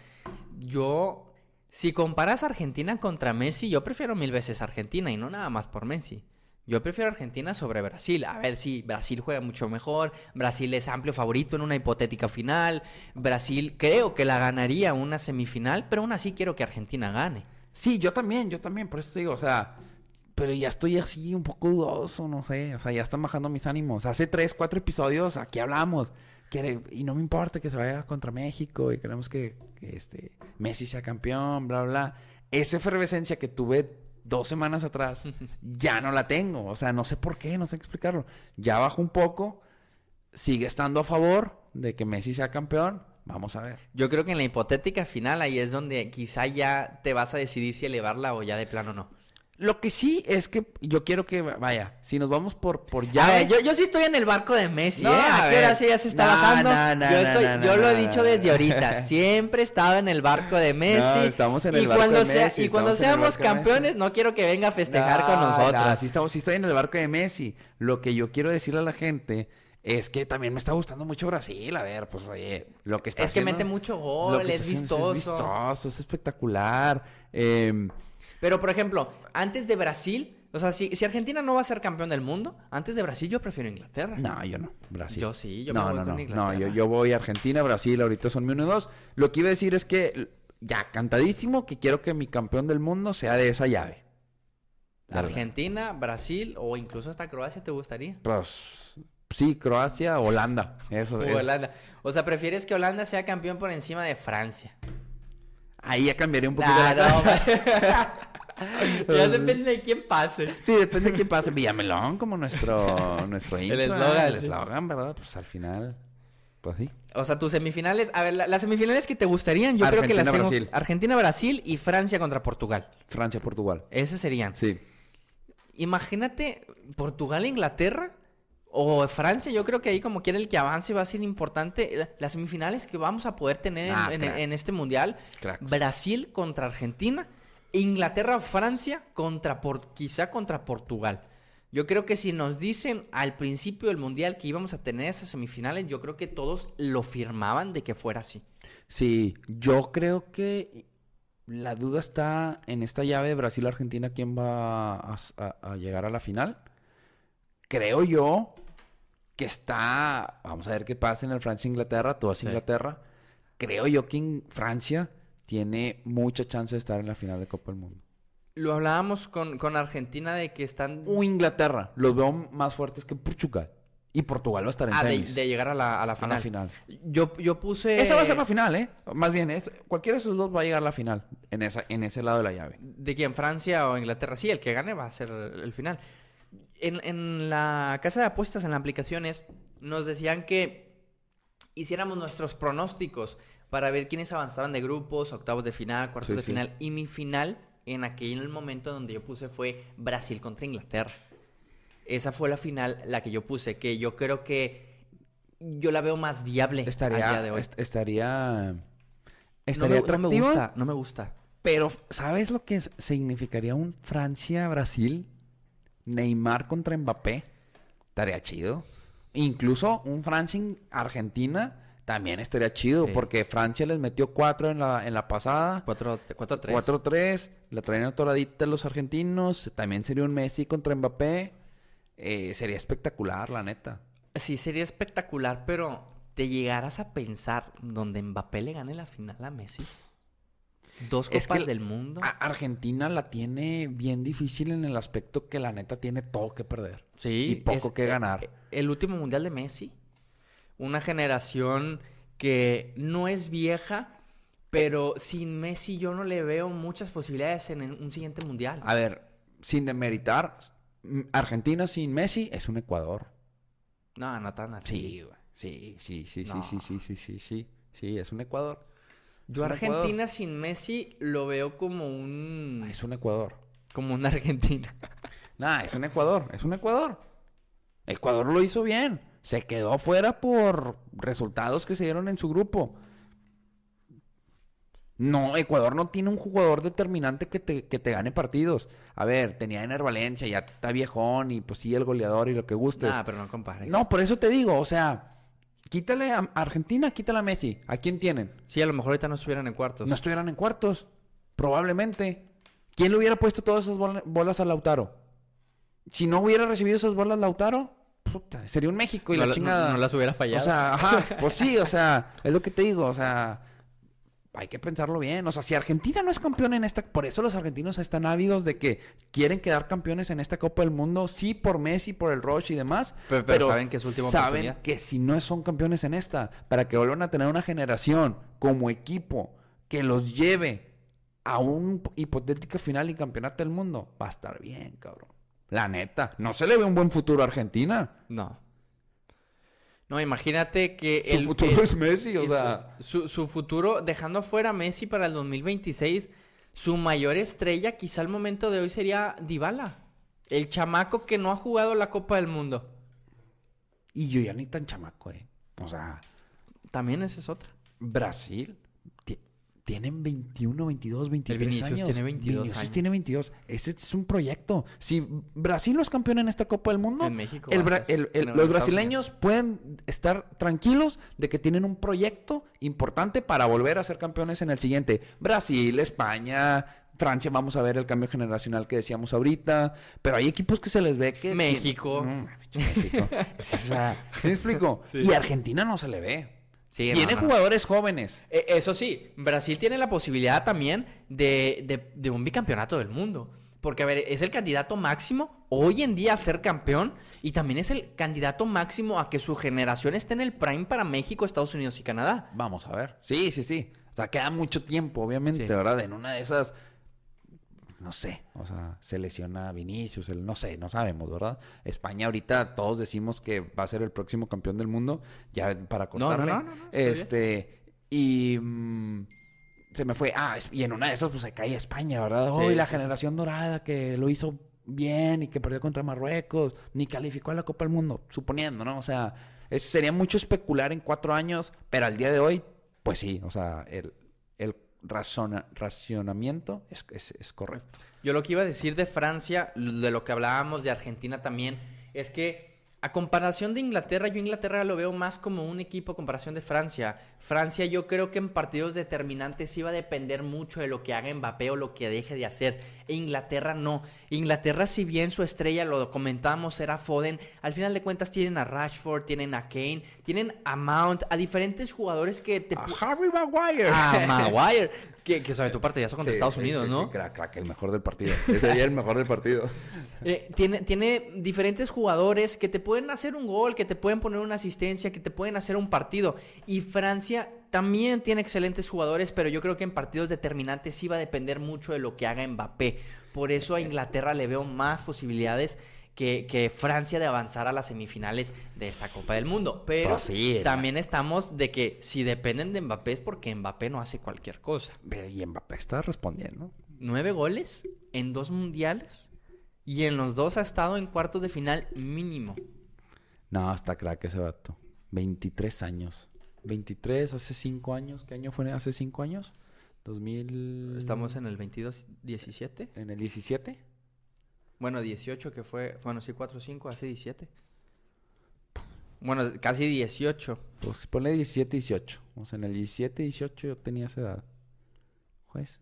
Speaker 4: Yo, si comparas Argentina contra Messi, yo prefiero mil veces Argentina y no nada más por Messi. Yo prefiero Argentina sobre Brasil. A ver si Brasil juega mucho mejor. Brasil es amplio favorito en una hipotética final. Brasil creo que la ganaría una semifinal, pero aún así quiero que Argentina gane.
Speaker 5: Sí, yo también, yo también, por eso te digo, o sea, pero ya estoy así un poco dudoso, no sé, o sea, ya están bajando mis ánimos. Hace tres, cuatro episodios aquí hablamos, que, y no me importa que se vaya contra México y queremos que, que este Messi sea campeón, bla, bla. Esa efervescencia que tuve dos semanas atrás, ya no la tengo, o sea, no sé por qué, no sé explicarlo. Ya bajó un poco, sigue estando a favor de que Messi sea campeón, Vamos a ver.
Speaker 4: Yo creo que en la hipotética final ahí es donde quizá ya te vas a decidir si elevarla o ya de plano no.
Speaker 5: Lo que sí es que yo quiero que, vaya, si nos vamos por, por
Speaker 4: Ya,
Speaker 5: ya...
Speaker 4: a ver, yo, yo sí estoy en el barco de Messi,
Speaker 5: No,
Speaker 4: ¿eh?
Speaker 5: a
Speaker 4: ¿A qué hora
Speaker 5: ver.
Speaker 4: sí ya se está
Speaker 5: No,
Speaker 4: bajando?
Speaker 5: no, no,
Speaker 4: yo
Speaker 5: no,
Speaker 4: estoy,
Speaker 5: no,
Speaker 4: yo
Speaker 5: no,
Speaker 4: lo he
Speaker 5: no,
Speaker 4: dicho
Speaker 5: no.
Speaker 4: desde ahorita. Siempre he estado en el barco de Messi.
Speaker 5: No, estamos en
Speaker 4: y
Speaker 5: el barco
Speaker 4: cuando
Speaker 5: de
Speaker 4: sea,
Speaker 5: Messi,
Speaker 4: Y cuando
Speaker 5: estamos en el
Speaker 4: seamos
Speaker 5: barco de Messi.
Speaker 4: campeones, no quiero que venga a festejar
Speaker 5: No,
Speaker 4: con nosotros.
Speaker 5: no, sí, estamos, sí estoy en el barco de Messi. Lo que yo quiero decirle a la gente es que también me está gustando mucho Brasil. A ver, pues oye, lo que está
Speaker 4: Es que
Speaker 5: haciendo...
Speaker 4: mete mucho
Speaker 5: lo
Speaker 4: gol,
Speaker 5: que
Speaker 4: es
Speaker 5: está haciendo
Speaker 4: vistoso.
Speaker 5: Es vistoso, es espectacular. Eh,
Speaker 4: Pero, por ejemplo, antes de Brasil, o sea, si, si Argentina no va a ser campeón del mundo, antes de Brasil yo prefiero Inglaterra.
Speaker 5: no, yo no. Brasil.
Speaker 4: Yo sí, yo
Speaker 5: no,
Speaker 4: me voy
Speaker 5: no,
Speaker 4: con
Speaker 5: no,
Speaker 4: Inglaterra.
Speaker 5: No, yo, yo voy a Argentina, Brasil, ahorita son mi uno y dos. Lo que iba a decir es que ya cantadísimo que quiero que mi campeón del mundo sea de esa llave. La verdad.
Speaker 4: Argentina, Brasil o incluso hasta Croacia, ¿te gustaría?
Speaker 5: Pues sí, Croacia, Holanda. Eso
Speaker 4: O
Speaker 5: es.
Speaker 4: Holanda. O sea, ¿prefieres que Holanda sea campeón por encima de Francia?
Speaker 5: Ahí ya cambiaría un poquito
Speaker 4: Nah,
Speaker 5: la
Speaker 4: no,
Speaker 5: cosa.
Speaker 4: ya depende de quién pase.
Speaker 5: Sí, depende de quién pase. Villamelón como nuestro, nuestro intro.
Speaker 4: eslogan,
Speaker 5: El
Speaker 4: sí.
Speaker 5: eslogan, ¿verdad? Pues al final, pues sí.
Speaker 4: O sea, tus semifinales, a ver, la- las semifinales que te gustarían, yo creo que las tengo.
Speaker 5: Argentina-Brasil.
Speaker 4: Argentina, Brasil y Francia contra Portugal.
Speaker 5: Francia, Portugal.
Speaker 4: Esas serían.
Speaker 5: Sí.
Speaker 4: Imagínate Portugal, Inglaterra o Francia. Yo creo que ahí como quiera el que avance va a ser importante. La- Las semifinales que vamos a poder tener en,
Speaker 5: Ah,
Speaker 4: en-
Speaker 5: crack.
Speaker 4: en este mundial.
Speaker 5: Cracks.
Speaker 4: Brasil contra Argentina. Inglaterra, Francia contra por, quizá contra Portugal. Yo creo que si nos dicen al principio del mundial que íbamos a tener esas semifinales, yo creo que todos lo firmaban de que fuera así.
Speaker 5: Sí, yo creo que la duda está en esta llave de Brasil-Argentina, ¿quién va a, a- a llegar a la final? Creo yo que está, vamos a ver qué pasa en el Francia-Inglaterra, todo es
Speaker 4: Sí.
Speaker 5: Inglaterra. Creo yo que en Francia tiene mucha chance de estar en la final de Copa del Mundo.
Speaker 4: Lo hablábamos con, con Argentina de que están
Speaker 5: O Inglaterra, los veo más fuertes que Portugal. Y Portugal va a estar en
Speaker 4: ah, de,
Speaker 5: semis.
Speaker 4: de llegar a la, a la
Speaker 5: a
Speaker 4: final.
Speaker 5: la final.
Speaker 4: Yo, yo puse...
Speaker 5: Esa va a ser la final, ¿eh? Más bien, es, cualquiera de esos dos va a llegar a la final. En, esa, en ese lado de la llave.
Speaker 4: ¿De quién? ¿Francia o Inglaterra? Sí, el que gane va a ser el, el final. En, en la casa de apuestas, en las aplicaciones, nos decían que hiciéramos nuestros pronósticos para ver quiénes avanzaban de grupos, octavos de final, cuartos
Speaker 5: Sí,
Speaker 4: de
Speaker 5: sí.
Speaker 4: final. Y mi final, en aquel momento donde yo puse, fue Brasil contra Inglaterra. Esa fue la final, la que yo puse, que yo creo que yo la veo más viable a día
Speaker 5: Estaría,
Speaker 4: de hoy.
Speaker 5: est- estaría,
Speaker 4: No
Speaker 5: estaría
Speaker 4: me, no me
Speaker 5: atractiva,
Speaker 4: gusta, no me gusta.
Speaker 5: pero ¿sabes lo que s- significaría un Francia-Brasil? Neymar contra Mbappé. Estaría chido. Incluso un Francia-Argentina también estaría chido,
Speaker 4: Sí.
Speaker 5: porque Francia les metió cuatro en la, en la pasada.
Speaker 4: cuatro a tres.
Speaker 5: cuatro tres. La traían atoradita los argentinos. También sería un Messi contra Mbappé. Eh, sería espectacular, la neta.
Speaker 4: Sí, sería espectacular, pero ¿te llegarás a pensar donde Mbappé le gane la final a Messi? Dos
Speaker 5: Es
Speaker 4: copas
Speaker 5: que
Speaker 4: del mundo.
Speaker 5: A- Argentina la tiene bien difícil en el aspecto que la neta tiene todo que perder.
Speaker 4: Sí,
Speaker 5: y poco
Speaker 4: es-
Speaker 5: que ganar.
Speaker 4: eh, El último mundial de Messi. Una generación que no es vieja, pero sin Messi yo no le veo muchas posibilidades en un siguiente mundial.
Speaker 5: A ver, sin demeritar, m- Argentina sin Messi es un Ecuador.
Speaker 4: No, no tan así.
Speaker 5: Sí, güey. Sí, sí, sí,
Speaker 4: No.
Speaker 5: sí, sí, sí, sí, sí. Sí, es un Ecuador.
Speaker 4: Yo
Speaker 5: es un
Speaker 4: Argentina sin Messi lo veo como un...
Speaker 5: Es un Ecuador.
Speaker 4: como una Argentina.
Speaker 5: Nah, es un Ecuador, es un Ecuador. Ecuador lo hizo bien. Se quedó fuera por resultados que se dieron en su grupo. No, Ecuador no tiene un jugador determinante que te, que te gane partidos. A ver, tenía a Ener Valencia, ya está viejón y pues sí, el goleador y lo que gustes.
Speaker 4: Ah, pero no compares.
Speaker 5: No, por eso te digo, o sea, quítale a Argentina, quítale a Messi. ¿A quién tienen?
Speaker 4: Sí, a lo mejor ahorita no estuvieran en cuartos.
Speaker 5: No estuvieran en cuartos, probablemente. ¿Quién le hubiera puesto todas esas bol- bolas a Lautaro? Si no hubiera recibido esas bolas Lautaro, puta, sería un México y
Speaker 4: no,
Speaker 5: la
Speaker 4: la-
Speaker 5: chingada.
Speaker 4: no- no las hubiera fallado.
Speaker 5: O sea, ajá, pues sí, o sea, es lo que te digo, o sea, hay que pensarlo bien. O sea, si Argentina no es campeón en esta, por eso los argentinos están ávidos de que quieren quedar campeones en esta Copa del Mundo, sí por Messi, por el Roche y demás,
Speaker 4: Pero- pero saben que es su última
Speaker 5: saben
Speaker 4: oportunidad.
Speaker 5: que si no son campeones en esta, para que vuelvan a tener una generación como equipo que los lleve a un hipotético final y campeonato del mundo, va a estar bien, cabrón. La neta, no se le ve un buen futuro a Argentina.
Speaker 4: No. No, imagínate que
Speaker 5: Su
Speaker 4: el
Speaker 5: futuro
Speaker 4: el-
Speaker 5: es Messi, o
Speaker 4: es-
Speaker 5: sea.
Speaker 4: Su, su futuro, dejando afuera a Messi para el dos mil veintiséis, su mayor estrella quizá al momento de hoy sería Dybala. El chamaco que no ha jugado la Copa del Mundo.
Speaker 5: Y yo ya ni tan chamaco, eh. O sea,
Speaker 4: También esa es otra.
Speaker 5: Brasil ti- tienen veintiuno, veintidós, veintitrés
Speaker 4: Vinicius
Speaker 5: años.
Speaker 4: tiene veintidós
Speaker 5: Vinicius
Speaker 4: años.
Speaker 5: tiene veintidós. Ese es un proyecto. Si Brasil no es campeón en esta Copa del Mundo,
Speaker 4: En México
Speaker 5: el
Speaker 4: va a
Speaker 5: bra-
Speaker 4: ser.
Speaker 5: el- el-
Speaker 4: En
Speaker 5: los
Speaker 4: Estados
Speaker 5: brasileños pueden estar tranquilos de que tienen un proyecto importante para volver a ser campeones en el siguiente. Brasil, España, Francia, vamos a ver el cambio generacional que decíamos ahorita. Pero hay equipos que se les ve que...
Speaker 4: México.
Speaker 5: No, México. O sea, ¿sí me explico? Y Argentina no se le ve.
Speaker 4: Sí, no,
Speaker 5: Tiene
Speaker 4: no.
Speaker 5: jugadores jóvenes.
Speaker 4: Eh, Eso sí, Brasil tiene la posibilidad también de, de, de un bicampeonato del mundo. Porque, a ver, es el candidato máximo hoy en día a ser campeón y también es el candidato máximo a que su generación esté en el prime para México, Estados Unidos y Canadá.
Speaker 5: Vamos a ver. Sí, sí, sí. O sea, queda mucho tiempo, obviamente,
Speaker 4: Sí.
Speaker 5: ¿verdad? En una de esas, no sé, o sea, se lesiona Vinicius, el, no sé, no sabemos, ¿verdad? España ahorita todos decimos que va a ser el próximo campeón del mundo, ya para
Speaker 4: No, no,
Speaker 5: cortarle.
Speaker 4: no, no, no, está
Speaker 5: este, y mm, se me fue, ah, es- y en una de esas pues se cae España, ¿verdad?
Speaker 4: Sí,
Speaker 5: Hoy la
Speaker 4: sí, sí.
Speaker 5: generación dorada que lo hizo bien y que perdió contra Marruecos, ni calificó a la Copa del Mundo, suponiendo, ¿no? O sea, es- sería mucho especular en cuatro años, pero al día de hoy, pues sí, o sea, el, el razona- racionamiento es, es, es correcto.
Speaker 4: Yo lo que iba a decir de Francia, de lo que hablábamos de Argentina también, es que a comparación de Inglaterra, yo Inglaterra lo veo más como un equipo a comparación de Francia. Francia yo creo que en partidos determinantes iba a depender mucho de lo que haga Mbappé o lo que deje de hacer. E Inglaterra no. Inglaterra, si bien su estrella, lo comentábamos, era Foden, al final de cuentas tienen a Rashford, tienen a Kane, tienen a Mount, a diferentes jugadores que te... pu-
Speaker 5: Harry Maguire.
Speaker 4: A Maguire, que, que sabe tu parte, ya son contra Estados Unidos, ¿no?
Speaker 5: Sí, crack, crack, el mejor del partido. Ese sería el mejor del partido.
Speaker 4: Eh, tiene, tiene diferentes jugadores que te pueden hacer un gol, que te pueden poner una asistencia, que te pueden hacer un partido. Y Francia también tiene excelentes jugadores, pero yo creo que en partidos determinantes sí va a depender mucho de lo que haga Mbappé. Por eso a Inglaterra le veo más posibilidades que, que Francia de avanzar a las semifinales de esta Copa del Mundo. Pero
Speaker 5: Pues sí, la-
Speaker 4: también estamos de que si dependen de Mbappé es porque Mbappé no hace cualquier cosa.
Speaker 5: Pero y Mbappé está respondiendo.
Speaker 4: Nueve goles en dos mundiales y en los dos ha estado en cuartos de final mínimo.
Speaker 5: No, está crack ese vato. veintitrés años. veintitrés, hace cinco años. ¿Qué año fue hace cinco años? dos mil...
Speaker 4: Estamos en el veintidós diecisiete.
Speaker 5: ¿En el diecisiete?
Speaker 4: Bueno, dieciocho que fue... Bueno, sí, cuatro cinco, hace diecisiete. Bueno, casi dieciocho.
Speaker 5: Pues ponle diecisiete, dieciocho. O sea, en el diecisiete, dieciocho yo tenía esa edad. Juez,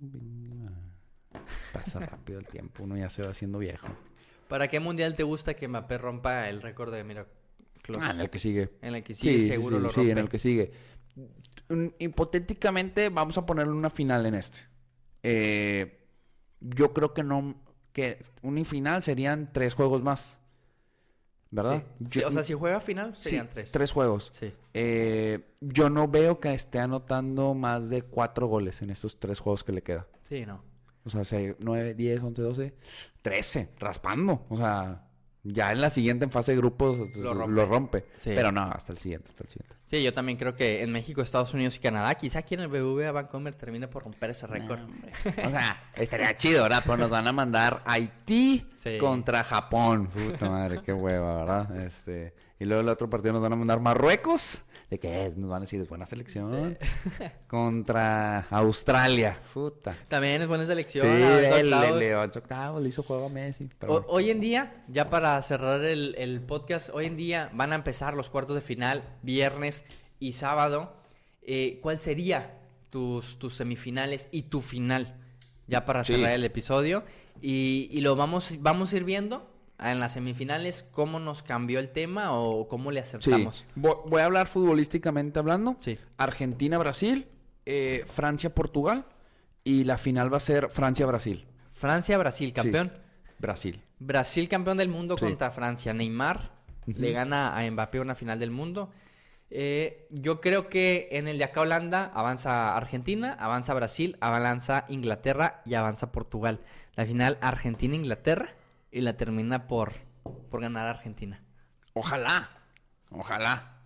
Speaker 5: pasa rápido el tiempo. Uno ya se va haciendo viejo.
Speaker 4: ¿Para qué mundial te gusta que Mbappé rompa el récord de Mira Klose?
Speaker 5: Ah, en el que sigue.
Speaker 4: En el que sí, seguro
Speaker 5: sí,
Speaker 4: lo
Speaker 5: sí,
Speaker 4: rompe.
Speaker 5: en el que sigue. Mm, Hipotéticamente, vamos a ponerle una final en este. Eh, yo creo que no... Que una final serían tres juegos más. ¿Verdad?
Speaker 4: Sí.
Speaker 5: Yo-
Speaker 4: Sí, o sea, si juega final,
Speaker 5: sí,
Speaker 4: serían tres.
Speaker 5: Tres juegos.
Speaker 4: Sí.
Speaker 5: Eh, yo no veo que esté anotando más de cuatro goles en estos tres juegos que le queda.
Speaker 4: Sí, no.
Speaker 5: O sea, nueve, diez, once, doce, trece, raspando. O sea, ya en la siguiente, en fase de grupos,
Speaker 4: Lo
Speaker 5: lo
Speaker 4: rompe.
Speaker 5: rompe.
Speaker 4: Sí.
Speaker 5: Pero no, hasta el siguiente, hasta el siguiente.
Speaker 4: Sí, yo también creo que en México, Estados Unidos y Canadá, quizá aquí en el B B V A Vancomer termine por romper ese récord.
Speaker 5: O sea, estaría chido, ¿verdad? Pero nos van a mandar Haití
Speaker 4: Sí.
Speaker 5: contra Japón. Puta madre, qué hueva, ¿verdad? Este, y luego el otro partido nos van a mandar Marruecos. ¿De qué es? Nos van a decir, es buena selección. Contra Australia. Puta.
Speaker 4: También es buena
Speaker 5: Sí,
Speaker 4: selección.
Speaker 5: le,
Speaker 4: avanzó
Speaker 5: le,
Speaker 4: octavos.
Speaker 5: le avanzó octavos, le hizo juego a Messi. Pero
Speaker 4: O-
Speaker 5: bueno.
Speaker 4: hoy en día, ya para cerrar el, el podcast, hoy en día van a empezar los cuartos de final, viernes y sábado. Eh, ¿Cuál sería tus, tus semifinales y tu final? Ya para
Speaker 5: Sí.
Speaker 4: cerrar el episodio. Y, y lo vamos, vamos a ir viendo en las semifinales cómo nos cambió el tema o cómo le
Speaker 5: Sí.
Speaker 4: acertamos.
Speaker 5: Voy, voy a hablar futbolísticamente hablando.
Speaker 4: Sí.
Speaker 5: Argentina-Brasil, eh, Francia-Portugal. Y la final va a ser Francia-Brasil.
Speaker 4: Francia-Brasil, campeón.
Speaker 5: Brasil.
Speaker 4: Brasil campeón del mundo
Speaker 5: Sí.
Speaker 4: contra Francia. Neymar le gana a Mbappé una final del mundo. Eh, yo creo que en el de acá Holanda avanza Argentina, avanza Brasil, avanza Inglaterra y avanza Portugal. La final Argentina-Inglaterra y la termina por, por ganar Argentina.
Speaker 5: Ojalá. Ojalá.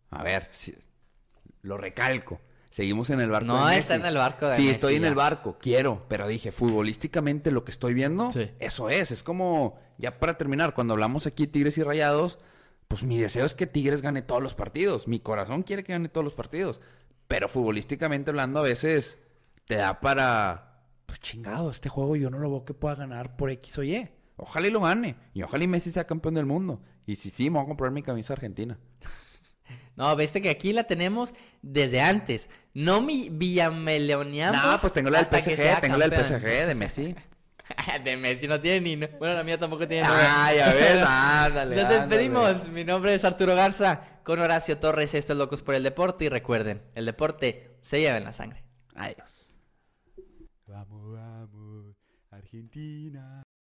Speaker 5: A ver, si- lo recalco. Seguimos en el barco
Speaker 4: No
Speaker 5: de Messi.
Speaker 4: está en el barco de
Speaker 5: Sí,
Speaker 4: Messi,
Speaker 5: estoy en
Speaker 4: ya.
Speaker 5: el barco, quiero. Pero dije, futbolísticamente lo que estoy viendo,
Speaker 4: Sí.
Speaker 5: eso es. Es como, ya para terminar, cuando hablamos aquí de Tigres y Rayados, pues mi deseo es que Tigres gane todos los partidos. Mi corazón quiere que gane todos los partidos. Pero futbolísticamente hablando, a veces te da para... Pues chingado, este juego yo no lo veo que pueda ganar por X o Y. Ojalá y lo gane. Y ojalá y Messi sea campeón del mundo. Y si sí, me voy a comprar mi camisa argentina.
Speaker 4: No, viste que aquí la tenemos desde antes. No mi villameleoneamos.
Speaker 5: No, pues tengo la del
Speaker 4: hasta que
Speaker 5: P S
Speaker 4: sea
Speaker 5: G, tengo la del P
Speaker 4: campeón.
Speaker 5: S G de Messi.
Speaker 4: De Messi no tiene ni... Bueno, la mía tampoco tiene.
Speaker 5: Ay, a ver, ándale,
Speaker 4: Nos
Speaker 5: ándale.
Speaker 4: despedimos. Mi nombre es Arturo Garza con Horacio Torres. Esto es Locos por el Deporte. Y recuerden, el deporte se lleva en la sangre.
Speaker 5: Adiós.
Speaker 2: Vamos, vamos, Argentina.